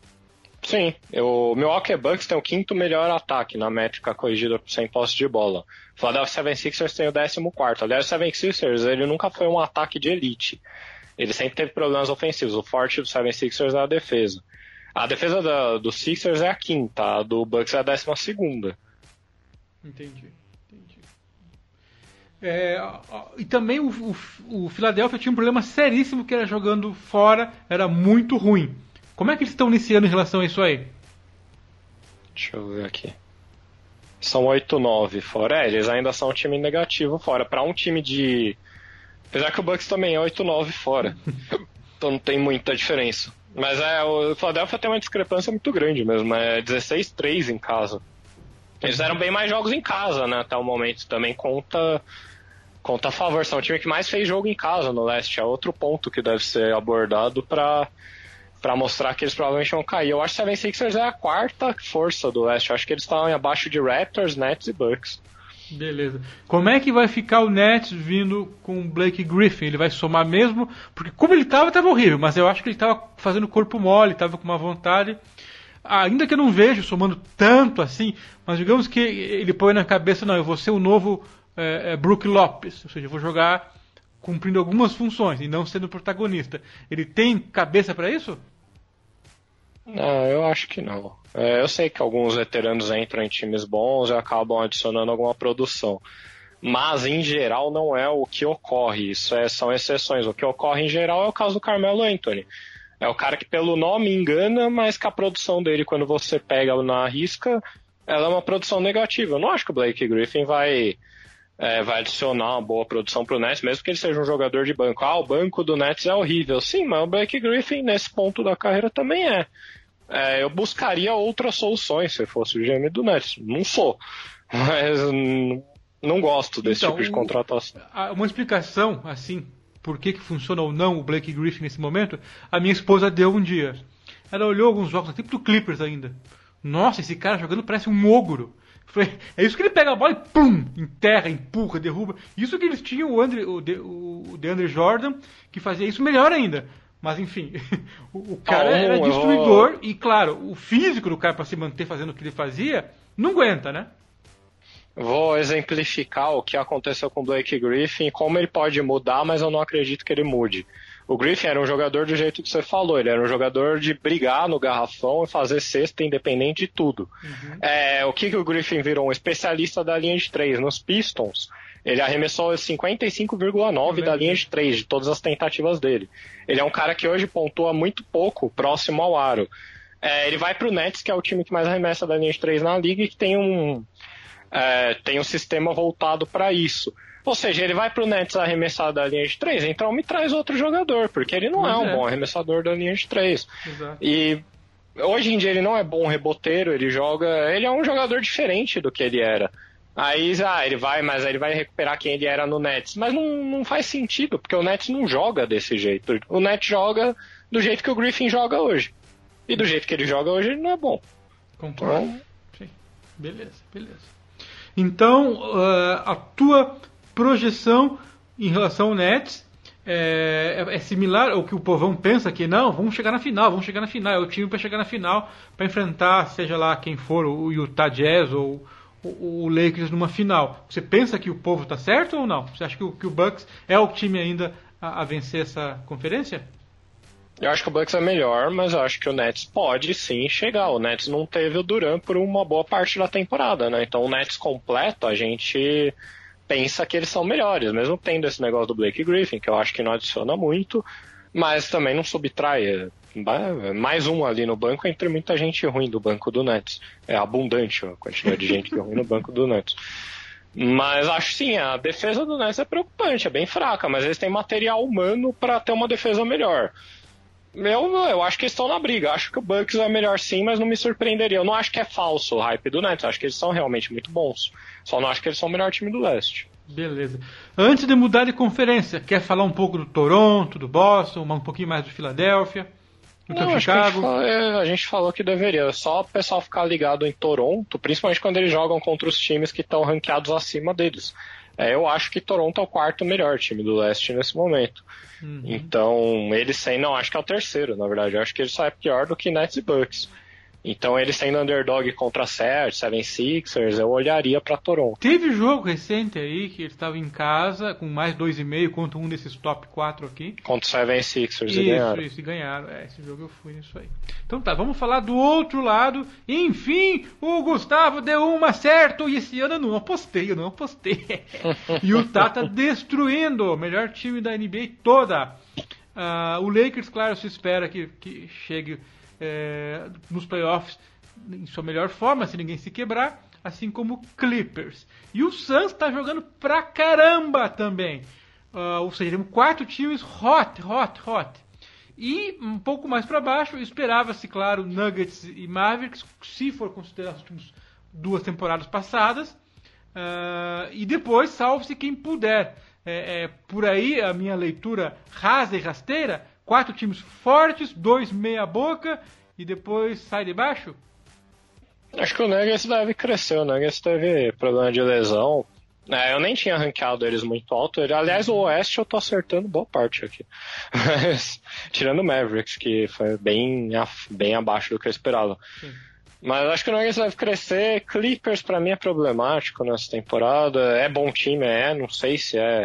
Sim, o Milwaukee Bucks tem o quinto melhor ataque na métrica corrigida sem posse de bola. O Philadelphia seven sixers tem o décimo quarto. Aliás, o seven sixers ele nunca foi um ataque de elite. Ele sempre teve problemas ofensivos. O forte do seven sixers é a defesa. A defesa da, do Sixers é a quinta, a do Bucks é a décima segunda. Entendi. entendi. É, e também o, o, o Philadelphia tinha um problema seríssimo, que era jogando fora, era muito ruim. Como é que eles estão nesse ano em relação a isso aí? Deixa eu ver aqui. São oito nove fora. É, eles ainda são um time negativo fora. Para um time de... Apesar que o Bucks também é oito nove fora. Então não tem muita diferença. Mas é, o Philadelphia tem uma discrepância muito grande mesmo. É dezesseis a três em casa. Eles fizeram bem mais jogos em casa, né? Até o momento. Também conta, conta a favor. São o time que mais fez jogo em casa no leste. É outro ponto que deve ser abordado para... Pra mostrar que eles provavelmente vão cair. Eu acho que o setenta e seis ers é a quarta força do Oeste. Eu acho que eles estão abaixo de Raptors, Nets e Bucks. Beleza. Como é que vai ficar o Nets vindo com o Blake Griffin? Ele vai somar mesmo? Porque como ele estava, estava horrível. Mas eu acho que ele estava fazendo corpo mole, estava com uma vontade. Ainda que eu não vejo somando tanto assim, mas digamos que ele põe na cabeça, não, eu vou ser o novo é, é, Brook Lopes. Ou seja, eu vou jogar cumprindo algumas funções e não sendo protagonista. Ele tem cabeça para isso? Não, eu acho que não. É, eu sei que alguns veteranos entram em times bons e acabam adicionando alguma produção. Mas, em geral, não é o que ocorre. Isso é, são exceções. O que ocorre, em geral, é o caso do Carmelo Anthony. É o cara que, pelo nome, engana, mas que a produção dele, quando você pega na risca, ela é uma produção negativa. Eu não acho que o Blake Griffin vai... É, vai adicionar uma boa produção pro Nets, mesmo que ele seja um jogador de banco. Ah, o banco do Nets é horrível. Sim, mas o Blake Griffin, nesse ponto da carreira, também é. é eu buscaria outras soluções se fosse o G M do Nets. Não sou. Mas hum, não gosto desse então, tipo de contratação. Uma explicação, assim, por que, que funciona ou não o Blake Griffin nesse momento, a minha esposa deu um dia. Ela olhou alguns jogos, tipo do Clippers ainda. Nossa, esse cara jogando parece um ogro. É isso que ele pega a bola e pum, enterra, empurra, derruba. Isso que eles tinham o, Andre, o, De, o DeAndre Jordan, que fazia isso melhor ainda. Mas enfim, o, o cara ah, era destruidor e, claro, o físico do cara para se manter fazendo o que ele fazia, não aguenta, né? Vou exemplificar o que aconteceu com o Blake Griffin, como ele pode mudar, mas eu não acredito que ele mude. O Griffin era um jogador do jeito que você falou, ele era um jogador de brigar no garrafão e fazer cesta independente de tudo. Uhum. É, o que, que o Griffin virou? Um especialista da linha de três. Nos Pistons, ele arremessou cinquenta e cinco vírgula nove da linha de três, de todas as tentativas dele. Ele é um cara que hoje pontua muito pouco próximo ao aro. É, ele vai pro Nets, que é o time que mais arremessa da linha de três na liga e que tem um, é, tem um sistema voltado para isso. Ou seja, ele vai pro Nets arremessar da linha de três, então me traz outro jogador, porque ele não é um é. bom arremessador da linha de três. Exato. E hoje em dia ele não é bom reboteiro, ele joga. Ele é um jogador diferente do que ele era. Aí, ah, ele vai, mas aí ele vai recuperar quem ele era no Nets. Mas não, não faz sentido, porque o Nets não joga desse jeito. O Nets joga do jeito que o Griffin joga hoje. E do jeito que ele joga hoje, ele não é bom. Concordo. Então... Sim. Beleza, beleza. Então, uh, a tua projeção em relação ao Nets é, é similar ao que o povão pensa que não, vamos chegar na final, vamos chegar na final, é o time para chegar na final, para enfrentar, seja lá quem for, o Utah Jazz ou o, o Lakers numa final. Você pensa que o povo está certo ou não? Você acha que o, que o Bucks é o time ainda a, a vencer essa conferência? Eu acho que o Bucks é melhor, mas eu acho que o Nets pode sim chegar. O Nets não teve o Durant por uma boa parte da temporada, né? Então o Nets completo, a gente pensa que eles são melhores, mesmo tendo esse negócio do Blake Griffin, que eu acho que não adiciona muito, mas também não subtrai. Mais um ali no banco entre muita gente ruim do banco do Nets. É abundante a quantidade de gente ruim no banco do Nets. Mas acho sim, a defesa do Nets é preocupante, é bem fraca, mas eles têm material humano para ter uma defesa melhor. Eu, eu acho que eles estão na briga. Acho que o Bucks é melhor sim, mas não me surpreenderia. Eu não acho que é falso o hype do Nets. Acho que eles são realmente muito bons. Só não acho que eles são o melhor time do leste. Beleza. Antes de mudar de conferência, quer falar um pouco do Toronto, do Boston, um pouquinho mais do Philadelphia, do não, Chicago? Que a, gente falou, é, a gente falou que deveria. Só o pessoal ficar ligado em Toronto, principalmente quando eles jogam contra os times que estão ranqueados acima deles. É, eu acho que Toronto é o quarto melhor time do leste nesse momento. Uhum. Então, eles sem, não, acho que é o terceiro, na verdade. Eu acho que ele só é pior do que Nets e Bucks. Então, eles sendo underdog contra Celtics, setenta e seis ers, eu olharia pra Toronto. Teve jogo recente aí que ele estava em casa com mais dois e meio contra um desses top quatro aqui. Contra o setenta e seis ers isso, e ganharam. Isso, e ganharam. É, esse jogo eu fui nisso aí. Então tá, vamos falar do outro lado. Enfim, o Gustavo deu uma certo e esse ano eu não apostei, eu não apostei. E o Utah tá destruindo o melhor time da N B A toda. Uh, o Lakers, claro, se espera que, que chegue é, nos playoffs em sua melhor forma, se ninguém se quebrar. assim como o Clippers. E o Suns tá jogando pra caramba também. Uh, ou seja, temos quatro times hot, hot, hot. E um pouco mais para baixo, esperava-se, claro, Nuggets e Mavericks, se for considerar as últimas duas temporadas passadas. Uh, e depois, salve-se quem puder. É, é, por aí, a minha leitura rasa e rasteira, quatro times fortes, dois meia boca, e depois sai de baixo? Acho que o Nuggets deve crescer, o Nuggets teve problema de lesão. É, eu nem tinha ranqueado eles muito alto. Aliás, o Oeste eu tô acertando boa parte aqui. Mas, tirando o Mavericks, que foi bem, bem abaixo do que eu esperava. Sim. Mas acho que o Nuggets deve crescer. Clippers pra mim é problemático nessa temporada. É bom time, é. Não sei se é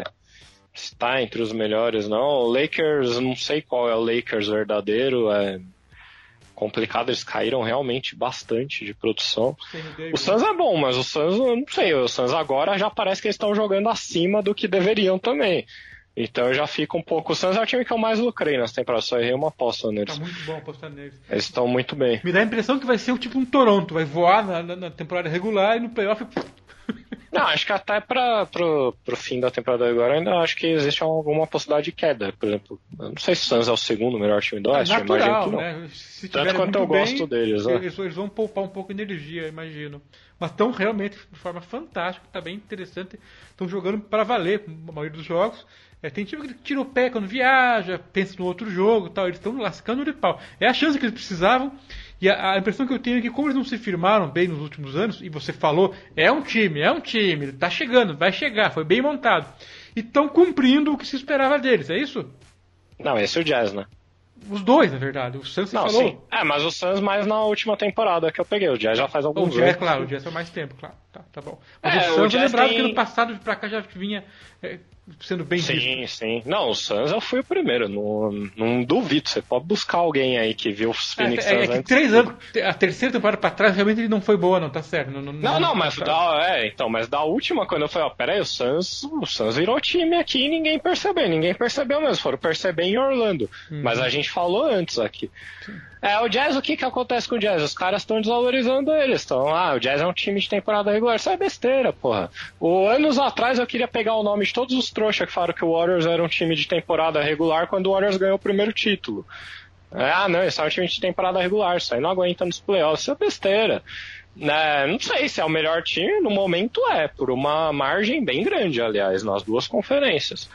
se tá entre os melhores, não. O Lakers, não sei qual é o Lakers verdadeiro. É complicado, eles caíram realmente bastante de produção. O Suns é bom, mas o Suns, eu não sei, o Suns agora já parece que eles estão jogando acima do que deveriam também. Então eu já fico um pouco... O Suns é o time que eu mais lucrei nessa temporada, só errei uma aposta neles. Tá muito bom apostar neles. Eles estão muito bem. Me dá a impressão que vai ser o tipo um Toronto, vai voar na, na, na temporada regular e no playoff... Não, acho que até para pro, pro fim da temporada agora ainda acho que existe alguma possibilidade de queda. Por exemplo, eu não sei se o Suns é o segundo melhor time do Oeste, é natural, imagino que não. Né? Se Tanto quanto eu bem, gosto deles. Eles, ó. eles vão poupar um pouco de energia, imagino. Mas estão realmente de forma fantástica, tá bem interessante. Estão jogando para valer a maioria dos jogos. É, tem time que tira o pé quando viaja, pensa no outro jogo e tal. Eles estão lascando de pau. É a chance que eles precisavam. E a, a impressão que eu tenho é que, como eles não se firmaram bem nos últimos anos, e você falou, é um time, é um time, tá chegando, vai chegar, foi bem montado. E estão cumprindo o que se esperava deles, é isso? Não, esse é o Jazz, né? Os dois, na verdade. O Suns você não, falou. Sim. É, mas o Suns mais na última temporada que eu peguei. O Jazz já faz alguns anos. O Jazz, claro, o Jazz faz mais tempo, claro. Tá, tá bom. Mas é, o Suns eu lembrava tem... que no passado pra cá já vinha é, sendo bem visto. Sim, sim. Não, o Suns eu fui o primeiro. Não, não duvido. Você pode buscar alguém aí que viu os Phoenix é, Suns é, é que antes. três anos, a terceira temporada pra trás, realmente ele não foi boa, não, tá certo. Não, não, não, não, não mas da, é, então, mas da última, quando eu falei, ó, peraí, o Suns, o Suns virou time aqui e ninguém percebeu. Ninguém percebeu mesmo. Foram perceber em Orlando. Uhum. Mas a gente falou antes aqui. Sim. É, o Jazz, o que que acontece com o Jazz? Os caras estão desvalorizando eles. Estão, ah, o Jazz é um time de temporada regular. Isso é besteira, porra. O, anos atrás eu queria pegar o nome de todos os trouxas que falaram que o Warriors era um time de temporada regular quando o Warriors ganhou o primeiro título. É, ah, não, isso é um time de temporada regular. Isso aí não aguenta nos playoffs. Isso é besteira. É, não sei se é o melhor time. No momento é, por uma margem bem grande, aliás, nas duas conferências.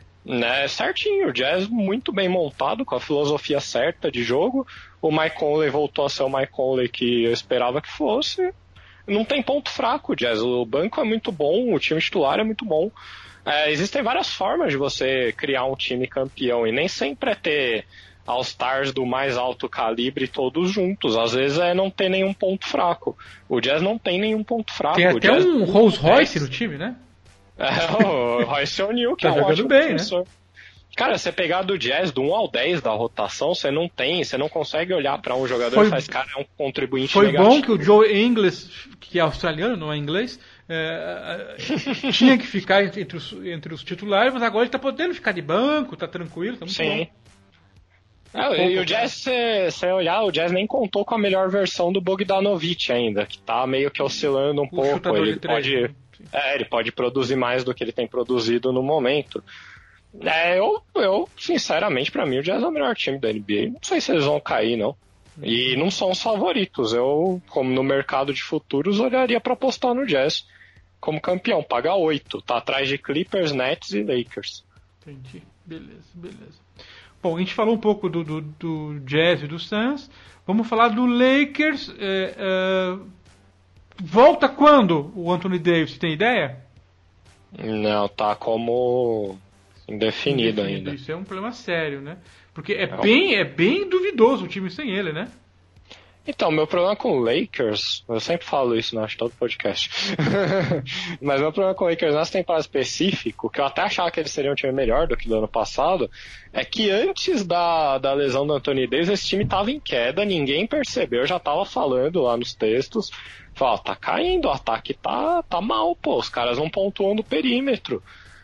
Né, certinho, o Jazz muito bem montado, com a filosofia certa de jogo. O Mike Conley voltou a ser o Mike Conley que eu esperava que fosse. Não tem ponto fraco o Jazz, o banco é muito bom, o time titular é muito bom. É, existem várias formas de você criar um time campeão, e nem sempre é ter All-Stars do mais alto calibre todos juntos, às vezes é não ter nenhum ponto fraco. O Jazz não tem nenhum ponto fraco. Tem até Jazz... um Rolls Royce no time, né? É, o Royce O'Neal, que tá é um ótimo bem, professor. Né? Cara, você pegar do Jazz do um ao dez da rotação, você não tem, você não consegue olhar pra um jogador foi, e falar, esse cara é um contribuinte foi negativo. Foi bom que o Joe Ingles, que é australiano, não é inglês, é, tinha que ficar entre os, entre os titulares, mas agora ele tá podendo ficar de banco, tá tranquilo, tá muito Sim. bom. É, e o Jazz, se você olhar, o Jazz nem contou com a melhor versão do Bogdanovic ainda, que tá meio que oscilando um o pouco. Ele três, pode, né? é, ele pode produzir mais do que ele tem produzido no momento. É, eu, eu, sinceramente, pra mim, o Jazz é o melhor time da N B A. Não sei se eles vão cair, não. E não são os favoritos. Eu, como no mercado de futuros, olharia pra apostar no Jazz como campeão. Paga oito. Tá atrás de Clippers, Nets e Lakers. Entendi. Beleza, beleza. Bom, a gente falou um pouco do, do, do Jazz e do Suns. Vamos falar do Lakers. É, é... Volta quando o Anthony Davis? Tem ideia? Não, tá como... Indefinido, Indefinido ainda. Isso é um problema sério, né? Porque é, é, bem, é bem duvidoso o time sem ele, né? Então, meu problema com o Lakers, eu sempre falo isso, né? Acho todo podcast. Mas meu problema com o Lakers nessa temporada específica, que eu até achava que eles seriam um time melhor do que do ano passado, é que antes da, da lesão do Anthony Davis, esse time tava em queda, ninguém percebeu, eu já tava falando lá nos textos. Falei, ó, tá caindo, o ataque tá, tá mal, pô, os caras não pontuam no perímetro.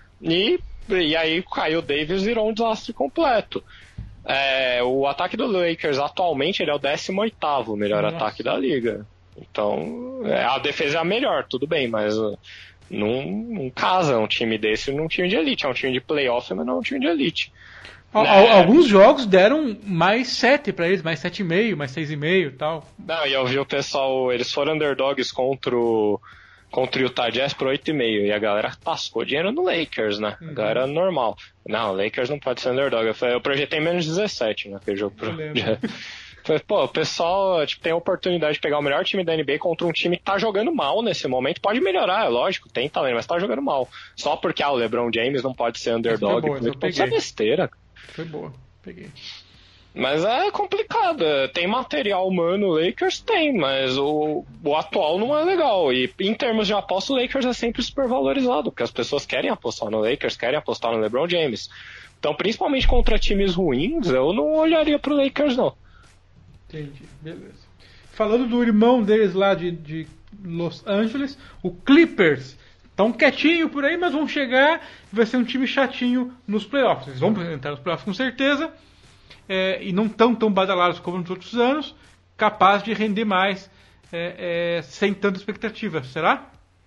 E E aí caiu o Davis e virou um desastre completo. É, o ataque do Lakers atualmente ele é o décimo oitavo melhor Nossa. ataque da liga. Então, a defesa é a melhor, tudo bem, mas não, não casa um time desse num time de elite. É um time de playoff, mas não é um time de elite. Al- né? Alguns jogos deram mais sete pra eles, mais sete e meio, mais seis e meio e tal. Não, e eu vi o pessoal, eles foram underdogs contra o, contra o Utah Jazz por oito e meio, e a galera tascou dinheiro no Lakers, né? Uhum. A galera normal. Não, o Lakers não pode ser underdog. Eu, falei, eu projetei menos dezessete naquele jogo. Eu lembro. Falei, pô, o pessoal tipo, tem a oportunidade de pegar o melhor time da N B A contra um time que tá jogando mal nesse momento. Pode melhorar, é lógico, tem talento, mas tá jogando mal. Só porque ah, o LeBron James não pode ser underdog. boa, eu Isso é peguei. besteira. Foi boa, peguei. Mas é complicado. Tem material humano, o Lakers tem, mas o, o atual não é legal. E em termos de aposta, o Lakers é sempre super valorizado, porque as pessoas querem apostar no Lakers, querem apostar no LeBron James. Então, principalmente contra times ruins, eu não olharia pro Lakers, não. Entendi, beleza. Falando do irmão deles lá de, de Los Angeles, o Clippers. Estão quietinho por aí, mas vão chegar e vai ser um time chatinho nos playoffs. Eles vão entrar nos playoffs com certeza. É, e não tão tão badalados como nos outros anos, capaz de render mais é, é, sem tanta expectativa. Será?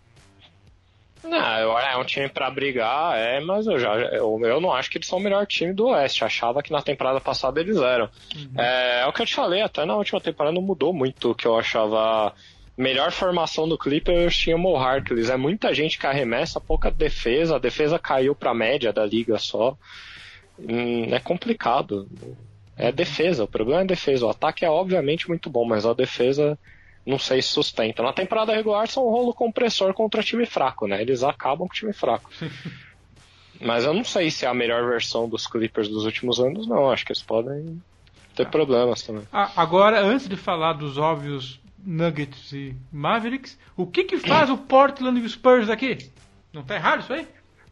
Não, eu- é um time pra brigar, é, mas eu já eu, eu não acho que eles são o melhor time do Oeste. Achava que na temporada passada eles eram. É, é o que eu te falei, até na última temporada não mudou muito o que eu achava. Melhor formação do Clippers tinha o Mo Harkless. É muita gente que arremessa, pouca defesa. A defesa caiu pra média da liga só. Hum, é complicado. É defesa, o problema é a defesa. O ataque é obviamente muito bom, mas a defesa não sei se sustenta. Na temporada regular são um rolo compressor contra time fraco, né? Eles acabam com o time fraco. Mas eu não sei se é a melhor versão dos Clippers dos últimos anos, não. Acho que eles podem ter problemas também. Ah, agora, antes de falar dos óbvios Nuggets e Mavericks, o que que faz o Portland e o Spurs aqui? Não tá errado isso aí?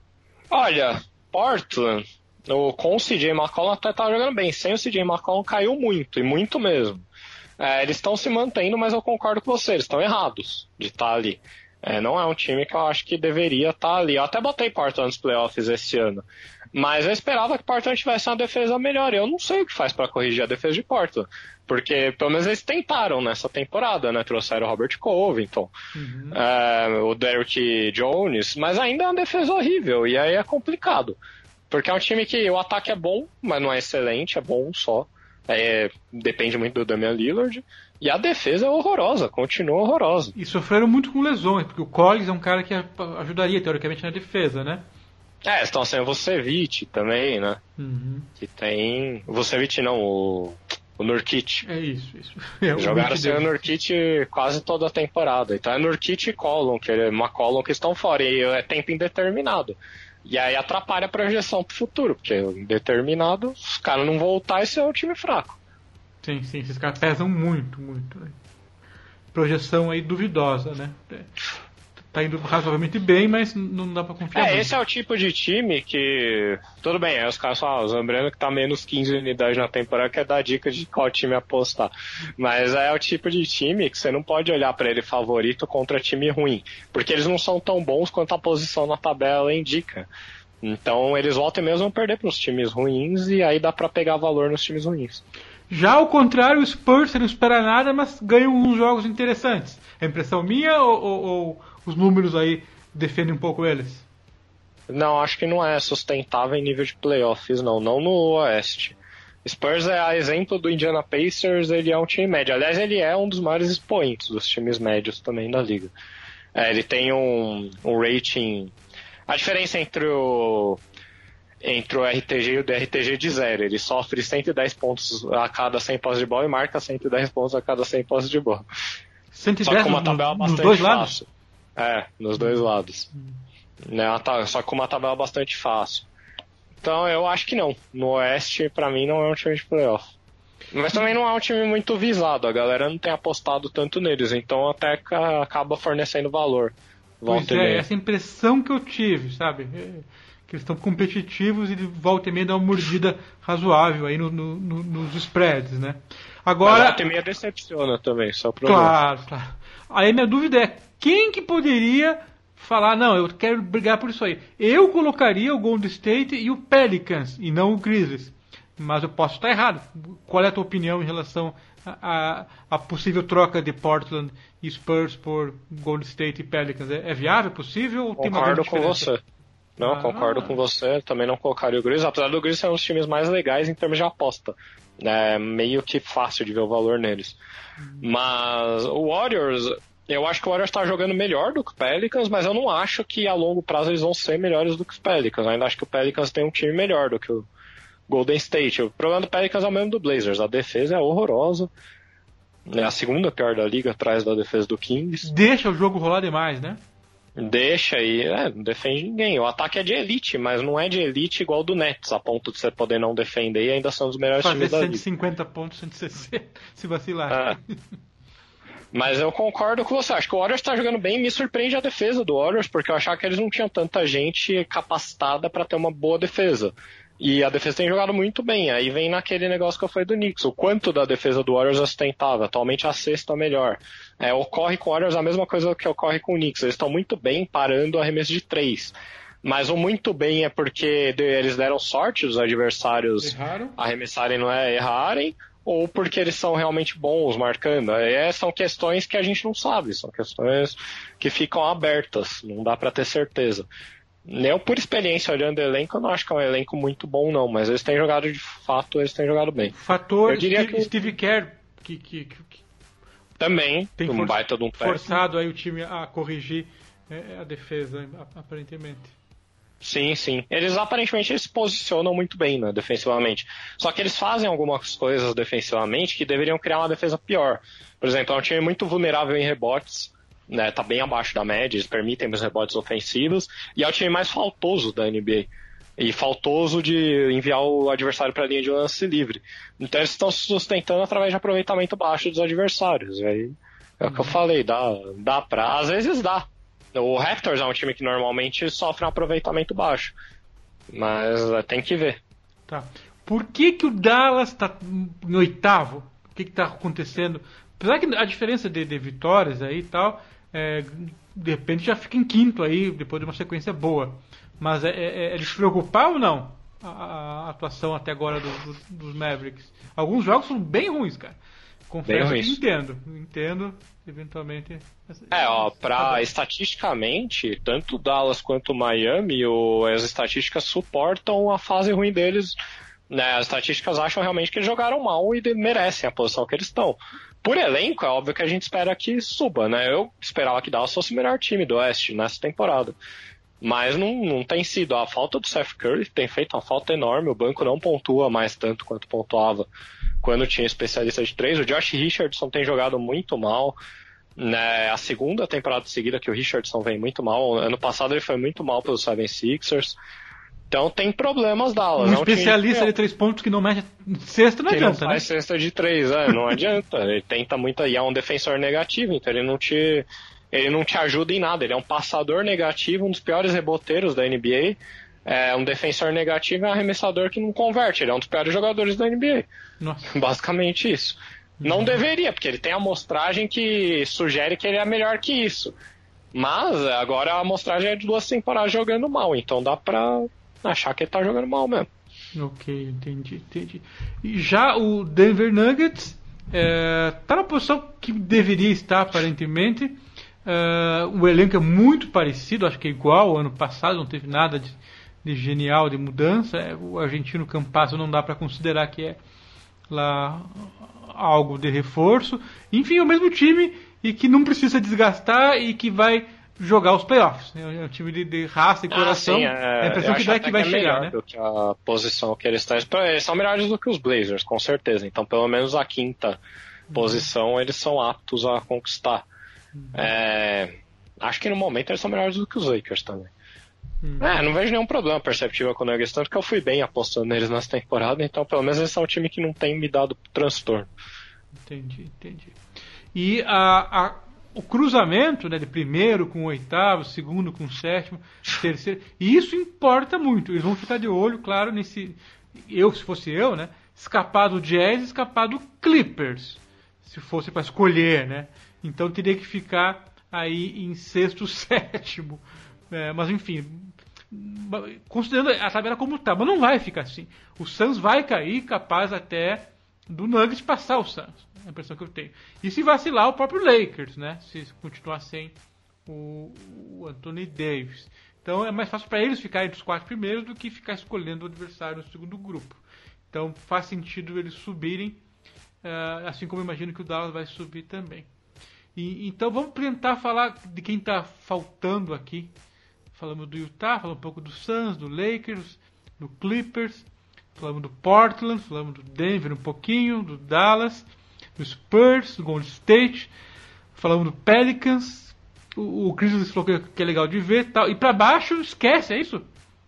Olha, Portland, o, com o C J McCollum até tá jogando bem. Sem o C J McCollum caiu muito, e muito mesmo. É, eles estão se mantendo, mas eu concordo com você, eles estão errados de estar ali. É, não é um time que eu acho que deveria estar ali. Eu até botei Portland nos playoffs esse ano, mas eu esperava que Portland tivesse uma defesa melhor. Eu não sei o que faz para corrigir a defesa de Portland, porque pelo menos eles tentaram nessa temporada, né? Trouxeram o Robert Covington, uhum. é, o Derrick Jones, mas ainda é uma defesa horrível, e aí é complicado. Porque é um time que o ataque é bom, mas não é excelente, é bom só. É, depende muito do Damian Lillard. E a defesa é horrorosa, continua horrorosa. E sofreram muito com lesões, porque o Collins é um cara que ajudaria teoricamente na defesa, né? É, estão sem o Vucevic também, né? Uhum. Que tem... O Vucevic não, o, o Nurkic. É isso, isso. É, jogaram sem o Nurkic quase toda a temporada. Então é Nurkic e Collum, que é uma Collum que estão fora, e é tempo indeterminado. E aí atrapalha a projeção pro futuro, porque indeterminado, os caras não voltar, esse é um time fraco. Sim, sim, esses caras pesam muito, muito. Né? Projeção aí duvidosa, né? Tá indo razoavelmente bem, mas não dá pra confiar. É, muito. Esse é o tipo de time que... Tudo bem, aí os caras falam, ah, o Zambrano que tá menos quinze unidades na temporada quer dar dica de qual time apostar. Mas é o tipo de time que você não pode olhar pra ele favorito contra time ruim, porque eles não são tão bons quanto a posição na tabela indica. Então eles voltam mesmo a perder pros times ruins, e aí dá pra pegar valor nos times ruins. Já ao contrário, o Spurs não espera nada, mas ganha uns jogos interessantes. É impressão minha ou, ou, ou os números aí defendem um pouco eles? Não, acho que não é sustentável em nível de playoffs, não. Não no Oeste. Spurs é a exemplo do Indiana Pacers, ele é um time médio. Aliás, ele é um dos maiores expoentes dos times médios também da liga. É, ele tem um, um rating... A diferença entre o... entre o R T G e o D R T G de zero. Ele sofre cento e dez pontos a cada cem posses de bola e marca cento e dez pontos a cada cem posses de bola. cento e dez Só com uma tabela no, bastante nos dois fácil. Lados? É, nos dois lados. Né, só com uma tabela bastante fácil. Então eu acho que não. No Oeste, pra mim, não é um time de playoff. Mas também não é um time muito visado. A galera não tem apostado tanto neles. Então até acaba fornecendo valor. Pois é, essa impressão que eu tive, sabe? Que eles estão competitivos e de volta e meia dá uma mordida razoável aí no, no, no, nos spreads, né? Agora... Mas volta e meia decepciona também, só pra Claro, claro. Aí minha dúvida é, quem que poderia falar, não, eu quero brigar por isso aí? Eu colocaria o Golden State e o Pelicans, e não o Grizzlies. Mas eu posso estar errado. Qual é a tua opinião em relação a, a possível troca de Portland e Spurs por Golden State e Pelicans? É, é viável, possível? Ou tem uma Concordo grande com diferença? você. Não, Ah. concordo com você. Também não colocaria o Grizzlies, apesar do Grizzlies ser um dos times mais legais em termos de aposta. É meio que fácil de ver o valor neles. Mas o Warriors, eu acho que o Warriors está jogando melhor do que o Pelicans, mas eu não acho que a longo prazo eles vão ser melhores do que os Pelicans. Eu ainda acho que o Pelicans tem um time melhor do que o Golden State. O problema do Pelicans é o mesmo do Blazers. A defesa é horrorosa. É a segunda pior da liga, atrás da defesa do Kings. Deixa o jogo rolar demais, né? Deixa e é, não defende ninguém. O ataque é de elite, mas não é de elite igual do Nets, a ponto de você poder não defender e ainda são os melhores Fazer times da cento e liga. cinquenta pontos, cento e sessenta, se vacilar. É. Mas eu concordo com você. Acho que o Warriors está jogando bem. Me surpreende a defesa do Warriors, porque eu achava que eles não tinham tanta gente capacitada para ter uma boa defesa. E a defesa tem jogado muito bem. Aí vem naquele negócio que eu falei do Knicks. O quanto da defesa do Warriors é sustentável. Atualmente a sexta melhor. É, ocorre com o Warriors a mesma coisa que ocorre com o Knicks. Eles estão muito bem parando o arremesso de três. Mas o muito bem é porque eles deram sorte dos adversários Erraram. arremessarem, não é errarem, ou porque eles são realmente bons marcando. É, são questões que a gente não sabe. São questões que ficam abertas. Não dá para ter certeza. Eu, por experiência, olhando o elenco, eu não acho que é um elenco muito bom, não. Mas eles têm jogado, de fato, eles têm jogado bem. Fator Eu diria Steve, que- Steve Kerr, que, que, que- que Também, tem um for- baita de um técnico. forçado aí o time a corrigir é, a defesa, a- aparentemente. Sim, sim. Eles aparentemente eles se posicionam muito bem, né, defensivamente. Só que eles fazem algumas coisas defensivamente que deveriam criar uma defesa pior. Por exemplo, é um time muito vulnerável em rebotes, né, tá bem abaixo da média, eles permitem os rebotes ofensivos, e é o time mais faltoso da N B A. E faltoso de enviar o adversário para a linha de lance livre. Então eles estão se sustentando através de aproveitamento baixo dos adversários. E aí, é o que eu falei, dá, dá pra... Às vezes dá. O Raptors é um time que normalmente sofre um aproveitamento baixo. Mas é, tem que ver. Tá. Por que, que o Dallas está em oitavo? O que está acontecendo? Apesar que a diferença de, de vitórias aí e tal, é, de repente já fica em quinto aí, depois de uma sequência boa. Mas é, é, é de se preocupar ou não a, a atuação até agora do, do, dos Mavericks? Alguns jogos são bem ruins, cara. Confesso Bem que ruins. entendo. Entendo, eventualmente. É, ó, pra Tá bom. estatisticamente, tanto o Dallas quanto o Miami, o, as estatísticas suportam a fase ruim deles. Né, as estatísticas acham realmente que eles jogaram mal e de- merecem a posição que eles estão. Por elenco, é óbvio que a gente espera que suba, né? Eu esperava que Dallas fosse o melhor time do Oeste nessa temporada. Mas não, não tem sido. A falta do Seth Curry tem feito uma falta enorme. O banco não pontua mais tanto quanto pontuava quando tinha especialista de três. O Josh Richardson tem jogado muito mal. Né? A segunda temporada seguida que o Richardson vem muito mal. Ano passado ele foi muito mal pelos seventy-sixers. Então tem problemas Dallas. Um É um time especialista que- de três pontos que não mexe sexta não que não adianta, né? faz cesta de três, é, não adianta. Ele tenta muito, e é um defensor negativo, então ele não te, ele não te ajuda em nada. Ele é um passador negativo, um dos piores reboteiros da N B A. É um defensor negativo e um arremessador que não converte. Ele é um dos piores jogadores da N B Nossa. A. Basicamente isso. Não deveria, porque ele tem a amostragem que sugere que ele é melhor que isso. Mas agora a amostragem é de duas temporadas jogando mal, então dá pra achar que ele tá jogando mal mesmo. Ok, entendi, entendi. E já o Denver Nuggets está na posição que deveria estar, aparentemente. É, o elenco é muito parecido, acho que é igual ao ano passado, não teve nada de, de genial, de mudança. É, o argentino Campazzo não dá para considerar que é lá algo de reforço. Enfim, é o mesmo time e que não precisa desgastar e que vai jogar os playoffs. É um time de, de raça e coração. Ah, sim, é a impressão eu que acho vai até que vai é chegar, melhor né? do que a posição que eles estão. Eles são melhores do que os Blazers, com certeza. Então, pelo menos a quinta Uhum. posição eles são aptos a conquistar. Uhum. É, acho que no momento eles são melhores do que os Lakers também. Uhum. É, não vejo nenhum problema perceptível com o Nuggets, tanto que eu fui bem apostando neles nessa temporada, então pelo menos eles são um time que não tem me dado transtorno. Entendi, entendi. E a, a, o cruzamento, né, de primeiro com o oitavo, segundo com o sétimo, terceiro, e isso importa muito. Eles vão ficar de olho, claro, nesse. Eu, se fosse eu, né? Escapar do Jazz, escapar do Clippers. Se fosse para escolher, né? Então teria que ficar aí em sexto, sétimo. É, mas enfim, considerando a tabela como está, mas não vai ficar assim. O Suns vai cair, capaz até do Nuggets passar o Suns. É a impressão que eu tenho. E se vacilar, o próprio Lakers, né? Se continuar sem o, o Anthony Davis. Então é mais fácil para eles ficarem entre os quatro primeiros do que ficar escolhendo o adversário no segundo grupo. Então faz sentido eles subirem, uh, assim como eu imagino que o Dallas vai subir também. E, então vamos tentar falar de quem está faltando aqui. Falamos do Utah, falamos um pouco do Suns, do Lakers, do Clippers, falamos do Portland, falamos do Denver um pouquinho, do Dallas, do Spurs, do Golden State, falamos do Pelicans. O, o Grizzlies falou que, que é legal de ver, tal. E para baixo, esquece, é isso?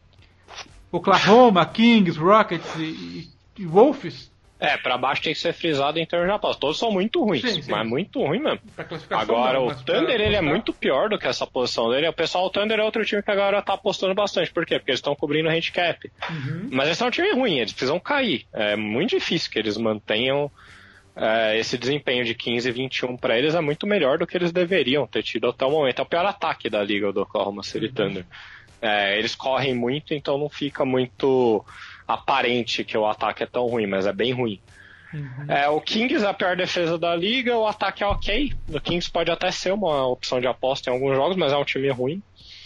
Oklahoma, Kings, Rockets e, e, e Wolves. É, pra baixo tem que ser frisado em termos de aposta. Todos são muito ruins, sim, sim. Mas muito ruim mesmo. Agora, não, o Thunder, ele é muito pior do que essa posição dele. O pessoal, o Thunder é outro time que agora tá apostando bastante. Por quê? Porque eles estão cobrindo o handicap. Uhum. Mas eles são um time ruim, eles precisam cair. É muito difícil que eles mantenham é, esse desempenho de quinze e vinte e um pra eles. É muito melhor do que eles deveriam ter tido até o momento. É o pior ataque da liga do Oklahoma City uhum. Thunder. É, eles correm muito, então não fica muito aparente que o ataque é tão ruim, mas é bem ruim. Uhum. É, o Kings é a pior defesa da liga, o ataque é ok. O Kings pode até ser uma opção de aposta em alguns jogos, mas é um time ruim.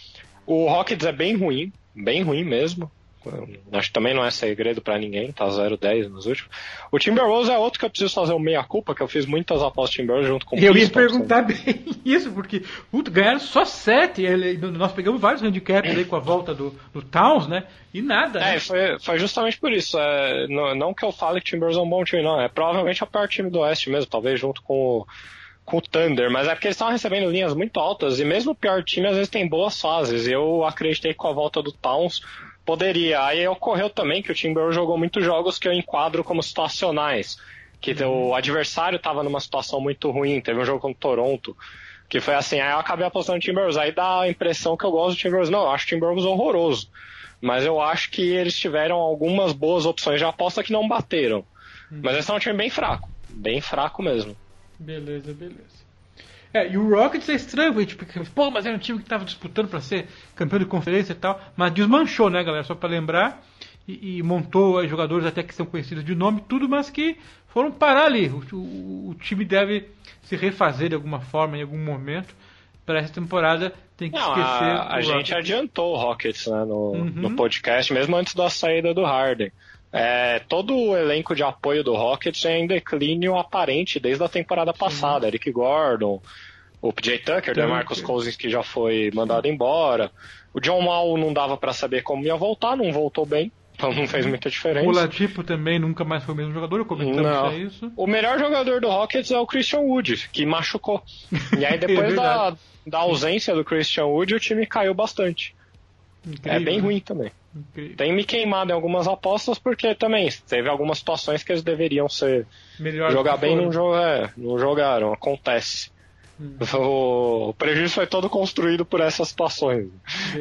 O Rockets é bem ruim, bem ruim mesmo. Acho que também não é segredo pra ninguém, tá zero a dez nos últimos. O Timberwolves é outro que eu preciso fazer o meia-culpa, que eu fiz muitas apostas Timberwolves junto com o Eu ia perguntar bem isso, porque puto, ganharam só sete. Nós pegamos vários handicaps aí com a volta do, do Towns, né? E nada. É, né? foi, foi justamente por isso. É, não, não que eu fale que o Timberwolves é um bom time, não. É provavelmente o pior time do Oeste mesmo, talvez junto com o, com o Thunder. Mas é porque eles estavam recebendo linhas muito altas, e mesmo o pior time às vezes tem boas fases. Eu acreditei que com a volta do Towns poderia. Aí ocorreu também que o Timberwolves jogou muitos jogos que eu enquadro como situacionais. Que uhum. o adversário estava numa situação muito ruim. Teve um jogo contra o Toronto, que foi assim, aí eu acabei apostando no Timberwolves. Aí dá a impressão que eu gosto do Timberwolves. Não, eu acho o Timberwolves horroroso. Mas eu acho que eles tiveram algumas boas opções de aposta que não bateram. Uhum. Mas eles são um time bem fraco. Bem fraco mesmo. Beleza, beleza. É, e o Rockets é estranho, porque, pô, mas era um time que estava disputando para ser campeão de conferência e tal, mas desmanchou, né, galera? Só para lembrar, e, e montou aí, jogadores até que são conhecidos de nome, tudo, mas que foram parar ali. O, o, o time deve se refazer de alguma forma, em algum momento. Para essa temporada tem que Não, esquecer. A, a gente adiantou o Rockets, né, no, uhum. no podcast, mesmo antes da saída do Harden. É, todo o elenco de apoio do Rockets é em declínio aparente desde a temporada passada. Sim. Eric Gordon, o P J Tucker, o Marcus Cousins, que já foi mandado embora. O John Wall não dava pra saber como ia voltar, não voltou bem, então não fez muita diferença. O Oladipo também nunca mais foi o mesmo jogador, comentamos isso. O melhor jogador do Rockets é o Christian Wood, que machucou. E aí depois é da, da ausência do Christian Wood, o time caiu bastante. Incrível. É bem ruim também. Incrível. Tem me queimado em algumas apostas, porque também teve algumas situações que eles deveriam ser melhor jogar bem, não, jo é, não jogaram, acontece. Hum. O, o prejuízo foi todo construído por essas situações.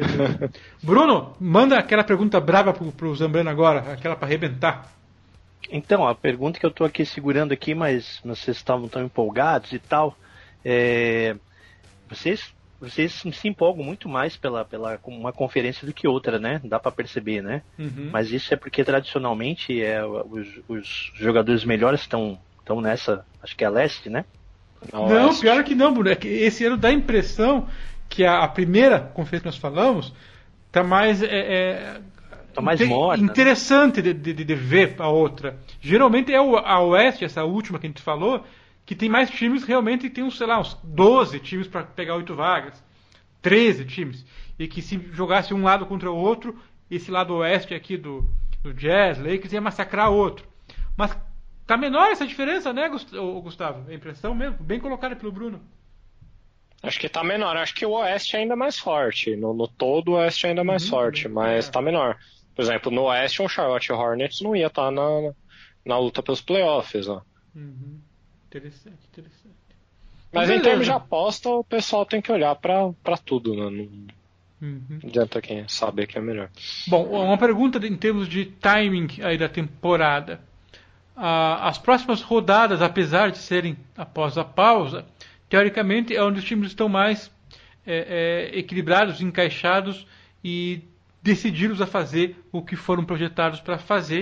Bruno, manda aquela pergunta brava pro, pro Zambrano agora, aquela para arrebentar. Então, a pergunta que eu tô aqui segurando aqui, mas vocês estavam tão empolgados e tal, é, vocês Vocês se empolgam muito mais pela, pela uma conferência do que outra, né? Dá pra perceber, né? Uhum. Mas isso é porque tradicionalmente é, os, os jogadores melhores estão estão nessa, acho que é a leste, né? Não, não pior que não, Bruno. É que esse ano dá a impressão que a, a primeira conferência que nós falamos tá mais, é, é, tá mais morna, interessante, né? de, de, de ver a outra. Geralmente é o, a oeste, essa última que a gente falou, que tem mais times, realmente tem uns, sei lá, uns doze times para pegar oito vagas, treze times, e que se jogasse um lado contra o outro, esse lado oeste aqui do, do Jazz, Lakers, ia massacrar outro. Mas tá menor essa diferença, né, Gustavo? A impressão mesmo, bem colocada pelo Bruno. Acho que tá menor, acho que o oeste é ainda mais forte, no, no todo o oeste é ainda mais uhum, forte, mas é. tá menor. Por exemplo, no oeste um Charlotte Hornets não ia estar tá na, na luta pelos playoffs, ó. Uhum. Interessante, interessante. Mas Beleza. Em termos de aposta, o pessoal tem que olhar pra, pra tudo, né? Não uhum. adianta quem saber que é melhor. Bom, uma pergunta em termos de timing aí da temporada. Ah, as próximas rodadas, apesar de serem após a pausa, teoricamente é onde os times estão mais é, é, equilibrados, encaixados e decididos a fazer o que foram projetados para fazer.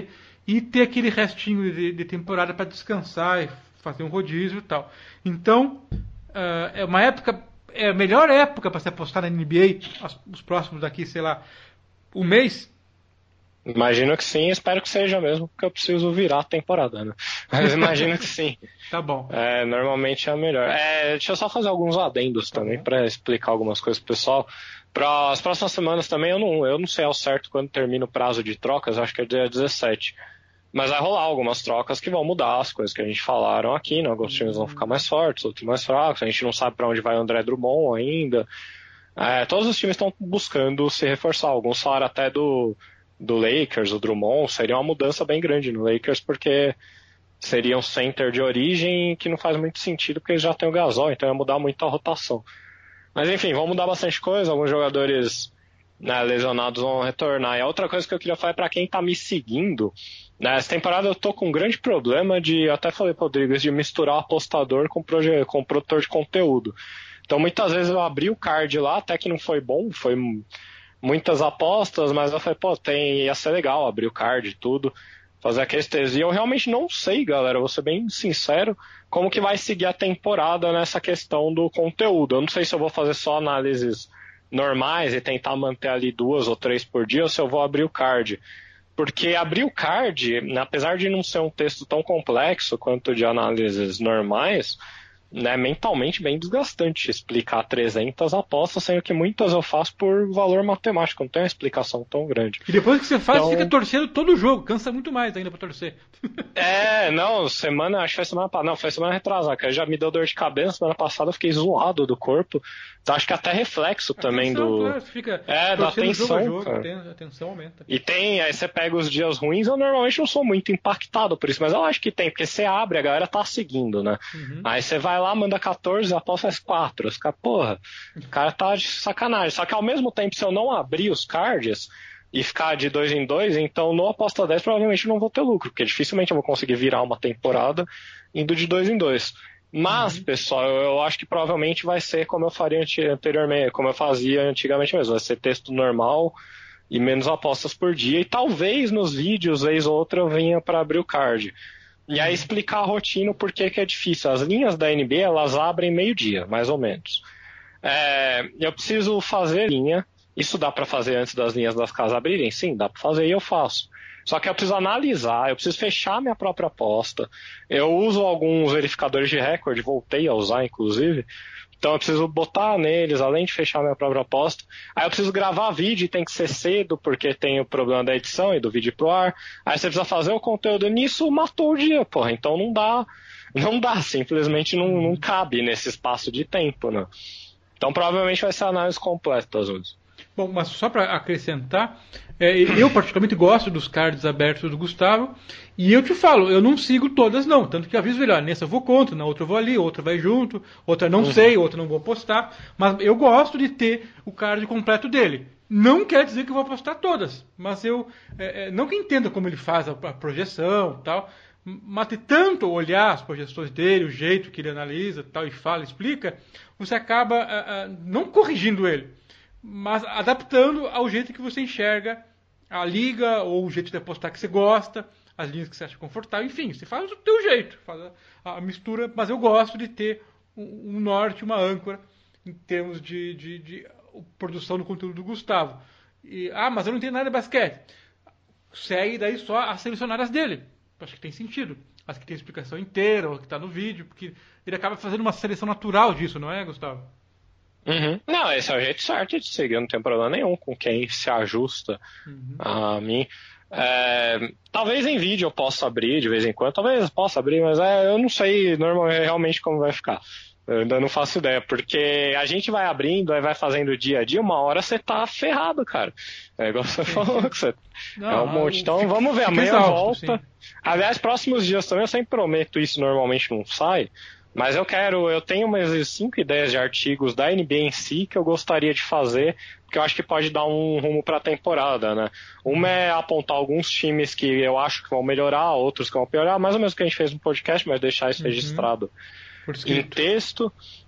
e ter aquele restinho de, de temporada para descansar e fazer um rodízio e tal. Então, uh, é uma época, é a melhor época para se apostar na N B A, as, os próximos daqui, sei lá, um mês. Imagino que sim, espero que seja mesmo, porque eu preciso virar a temporada, né? Mas imagino que sim. Tá bom. É, normalmente é a melhor. É, deixa eu só fazer alguns adendos também, para explicar algumas coisas pro pessoal. Para as próximas semanas também, eu não, eu não sei ao certo quando termina o prazo de trocas, acho que é dia dezessete. Mas vai rolar algumas trocas que vão mudar as coisas que a gente falaram aqui, né? Alguns times vão ficar mais fortes, outros mais fracos, a gente não sabe para onde vai o André Drummond ainda. É, todos os times estão buscando se reforçar, alguns falaram até do... do Lakers, o Drummond, seria uma mudança bem grande no Lakers, porque seria um center de origem que não faz muito sentido, porque eles já tem o Gasol, então ia mudar muito a rotação. Mas enfim, vão mudar bastante coisa, alguns jogadores, né, lesionados vão retornar. E a outra coisa que eu queria falar é para quem tá me seguindo, né, essa temporada eu tô com um grande problema de, eu até falei pro Rodrigues, de misturar apostador com, proje- com produtor de conteúdo. Então muitas vezes eu abri o card lá, até que não foi bom, foi... muitas apostas, mas eu falei, pô, tem, ia ser legal abrir o card e tudo, fazer aqueles testes. E eu realmente não sei, galera, vou ser bem sincero, como que vai seguir a temporada nessa questão do conteúdo. Eu não sei se eu vou fazer só análises normais e tentar manter ali duas ou três por dia, ou se eu vou abrir o card. Porque abrir o card, apesar de não ser um texto tão complexo quanto de análises normais, né, mentalmente bem desgastante explicar trezentas apostas, sendo que muitas eu faço por valor matemático, não tem uma explicação tão grande. E depois que você faz, então... fica torcendo todo o jogo, cansa muito mais ainda pra torcer. É, não, semana, acho que foi semana passada, não, foi semana retrasada, que já me deu dor de cabeça, semana passada eu fiquei zoado do corpo, então acho que até reflexo a também tensão, do... Claro, fica é, da tensão, jogo a jogo, cara. a tensão aumenta. E tem, aí você pega os dias ruins, eu normalmente não sou muito impactado por isso, mas eu acho que tem, porque você abre, a galera tá seguindo, né? Uhum. Aí você vai lá, manda catorze, aposta as quatro, os caras, porra, o cara tá de sacanagem. Só que ao mesmo tempo, se eu não abrir os cards e ficar de dois em dois, então no aposta dez provavelmente eu não vou ter lucro, porque dificilmente eu vou conseguir virar uma temporada indo de dois em dois. Mas, uhum. pessoal, eu, eu acho que provavelmente vai ser como eu faria anteriormente, como eu fazia antigamente mesmo, vai ser texto normal e menos apostas por dia, e talvez nos vídeos, vez ou outra, eu venha para abrir o card. E aí explicar a rotina, por que que é difícil. As linhas da N B A, elas abrem meio-dia, mais ou menos. É, eu preciso fazer linha. Isso dá para fazer antes das linhas das casas abrirem? Sim, dá para fazer e eu faço. Só que eu preciso analisar, eu preciso fechar minha própria aposta. Eu uso alguns verificadores de recorde, voltei a usar, inclusive. Então eu preciso botar neles, além de fechar minha própria aposta. Aí eu preciso gravar vídeo e tem que ser cedo, porque tem o problema da edição e do vídeo pro ar. Aí você precisa fazer o conteúdo nisso, matou o dia, porra. Então não dá, não dá, simplesmente não, não cabe nesse espaço de tempo, né? Então provavelmente vai ser a análise completa, Azul. Bom, mas só para acrescentar, é, eu particularmente gosto dos cards abertos do Gustavo, e eu te falo, eu não sigo todas não, tanto que aviso ele, ah, nessa eu vou contra, na outra eu vou ali, outra vai junto, outra não uhum. sei, outra não vou postar, mas eu gosto de ter o card completo dele. Não quer dizer que eu vou postar todas, mas eu é, não que entenda como ele faz a, a projeção e tal, mas de tanto olhar as projeções dele, o jeito que ele analisa tal, e fala, explica, você acaba a, a, não corrigindo ele, mas adaptando ao jeito que você enxerga a liga, ou o jeito de apostar que você gosta, as linhas que você acha confortável, enfim, você faz do teu jeito, faz a, a mistura, mas eu gosto de ter um, um norte, uma âncora, em termos de, de, de produção do conteúdo do Gustavo. E, ah, mas eu não entendo nada de basquete. Segue daí só as selecionadas dele. Acho que tem sentido. As que tem explicação inteira, ou que está no vídeo, porque ele acaba fazendo uma seleção natural disso, não é, Gustavo? Uhum. Não, esse é o jeito certo de seguir, não tem problema nenhum com quem se ajusta uhum. a mim. É, talvez em vídeo eu possa abrir de vez em quando, talvez eu possa abrir, mas é, eu não sei normalmente realmente como vai ficar. Eu ainda não faço ideia, porque a gente vai abrindo, aí vai fazendo dia a dia, uma hora você tá ferrado, cara. É igual você falou, que você não, é um monte. Então fica, vamos ver, amanhã exausto, volta. Sim. Aliás, próximos dias também, eu sempre prometo isso, normalmente não sai. Mas eu quero, eu tenho umas cinco ideias de artigos da N B A em si que eu gostaria de fazer, porque eu acho que pode dar um rumo para a temporada, né? Uma é apontar alguns times que eu acho que vão melhorar, outros que vão piorar, mais ou menos o que a gente fez no podcast, mas deixar isso uhum. registrado em texto.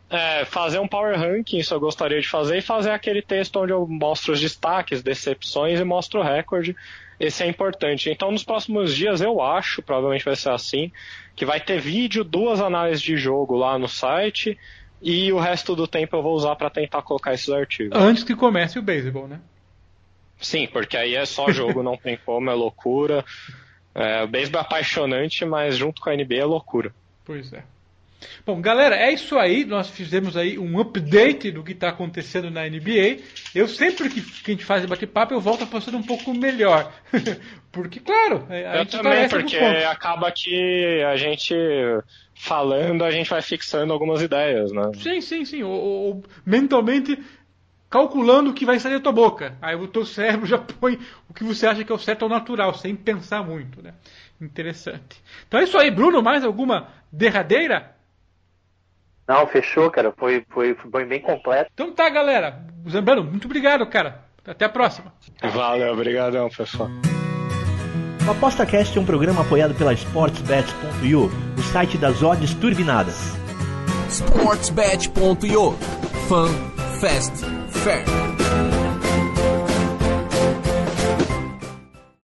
É, fazer um Power Ranking, isso eu gostaria de fazer, e fazer aquele texto onde eu mostro os destaques, decepções e mostro o recorde. Esse é importante. Então, nos próximos dias, eu acho, provavelmente vai ser assim, que vai ter vídeo, duas análises de jogo lá no site, e o resto do tempo eu vou usar para tentar colocar esses artigos. Antes que comece o beisebol, né? Sim, porque aí é só jogo, não tem como, é loucura. É, o beisebol é apaixonante, mas junto com a N B A é loucura. Pois é. Bom, galera, é isso aí. Nós fizemos aí um update do que está acontecendo na N B A. Eu sempre que, que a gente faz bate-papo, eu volto postando um pouco melhor. Porque, claro, a eu gente também, porque acaba que a gente falando, a gente vai fixando algumas ideias, né? Sim, sim, sim. Ou, ou mentalmente calculando o que vai sair da tua boca. Aí o teu cérebro já põe o que você acha que é o certo ao natural, sem pensar muito, né? Interessante. Então é isso aí, Bruno. Mais alguma derradeira? Não, fechou, cara. Foi, foi, foi bem completo. Então tá, galera. Zambrano, muito obrigado, cara. Até a próxima. Valeu, obrigadão, pessoal. O ApostaCast é um programa apoiado pela SportsBet ponto i o, o site das odds turbinadas. SportsBet ponto i o. Fun, Fast, Fair.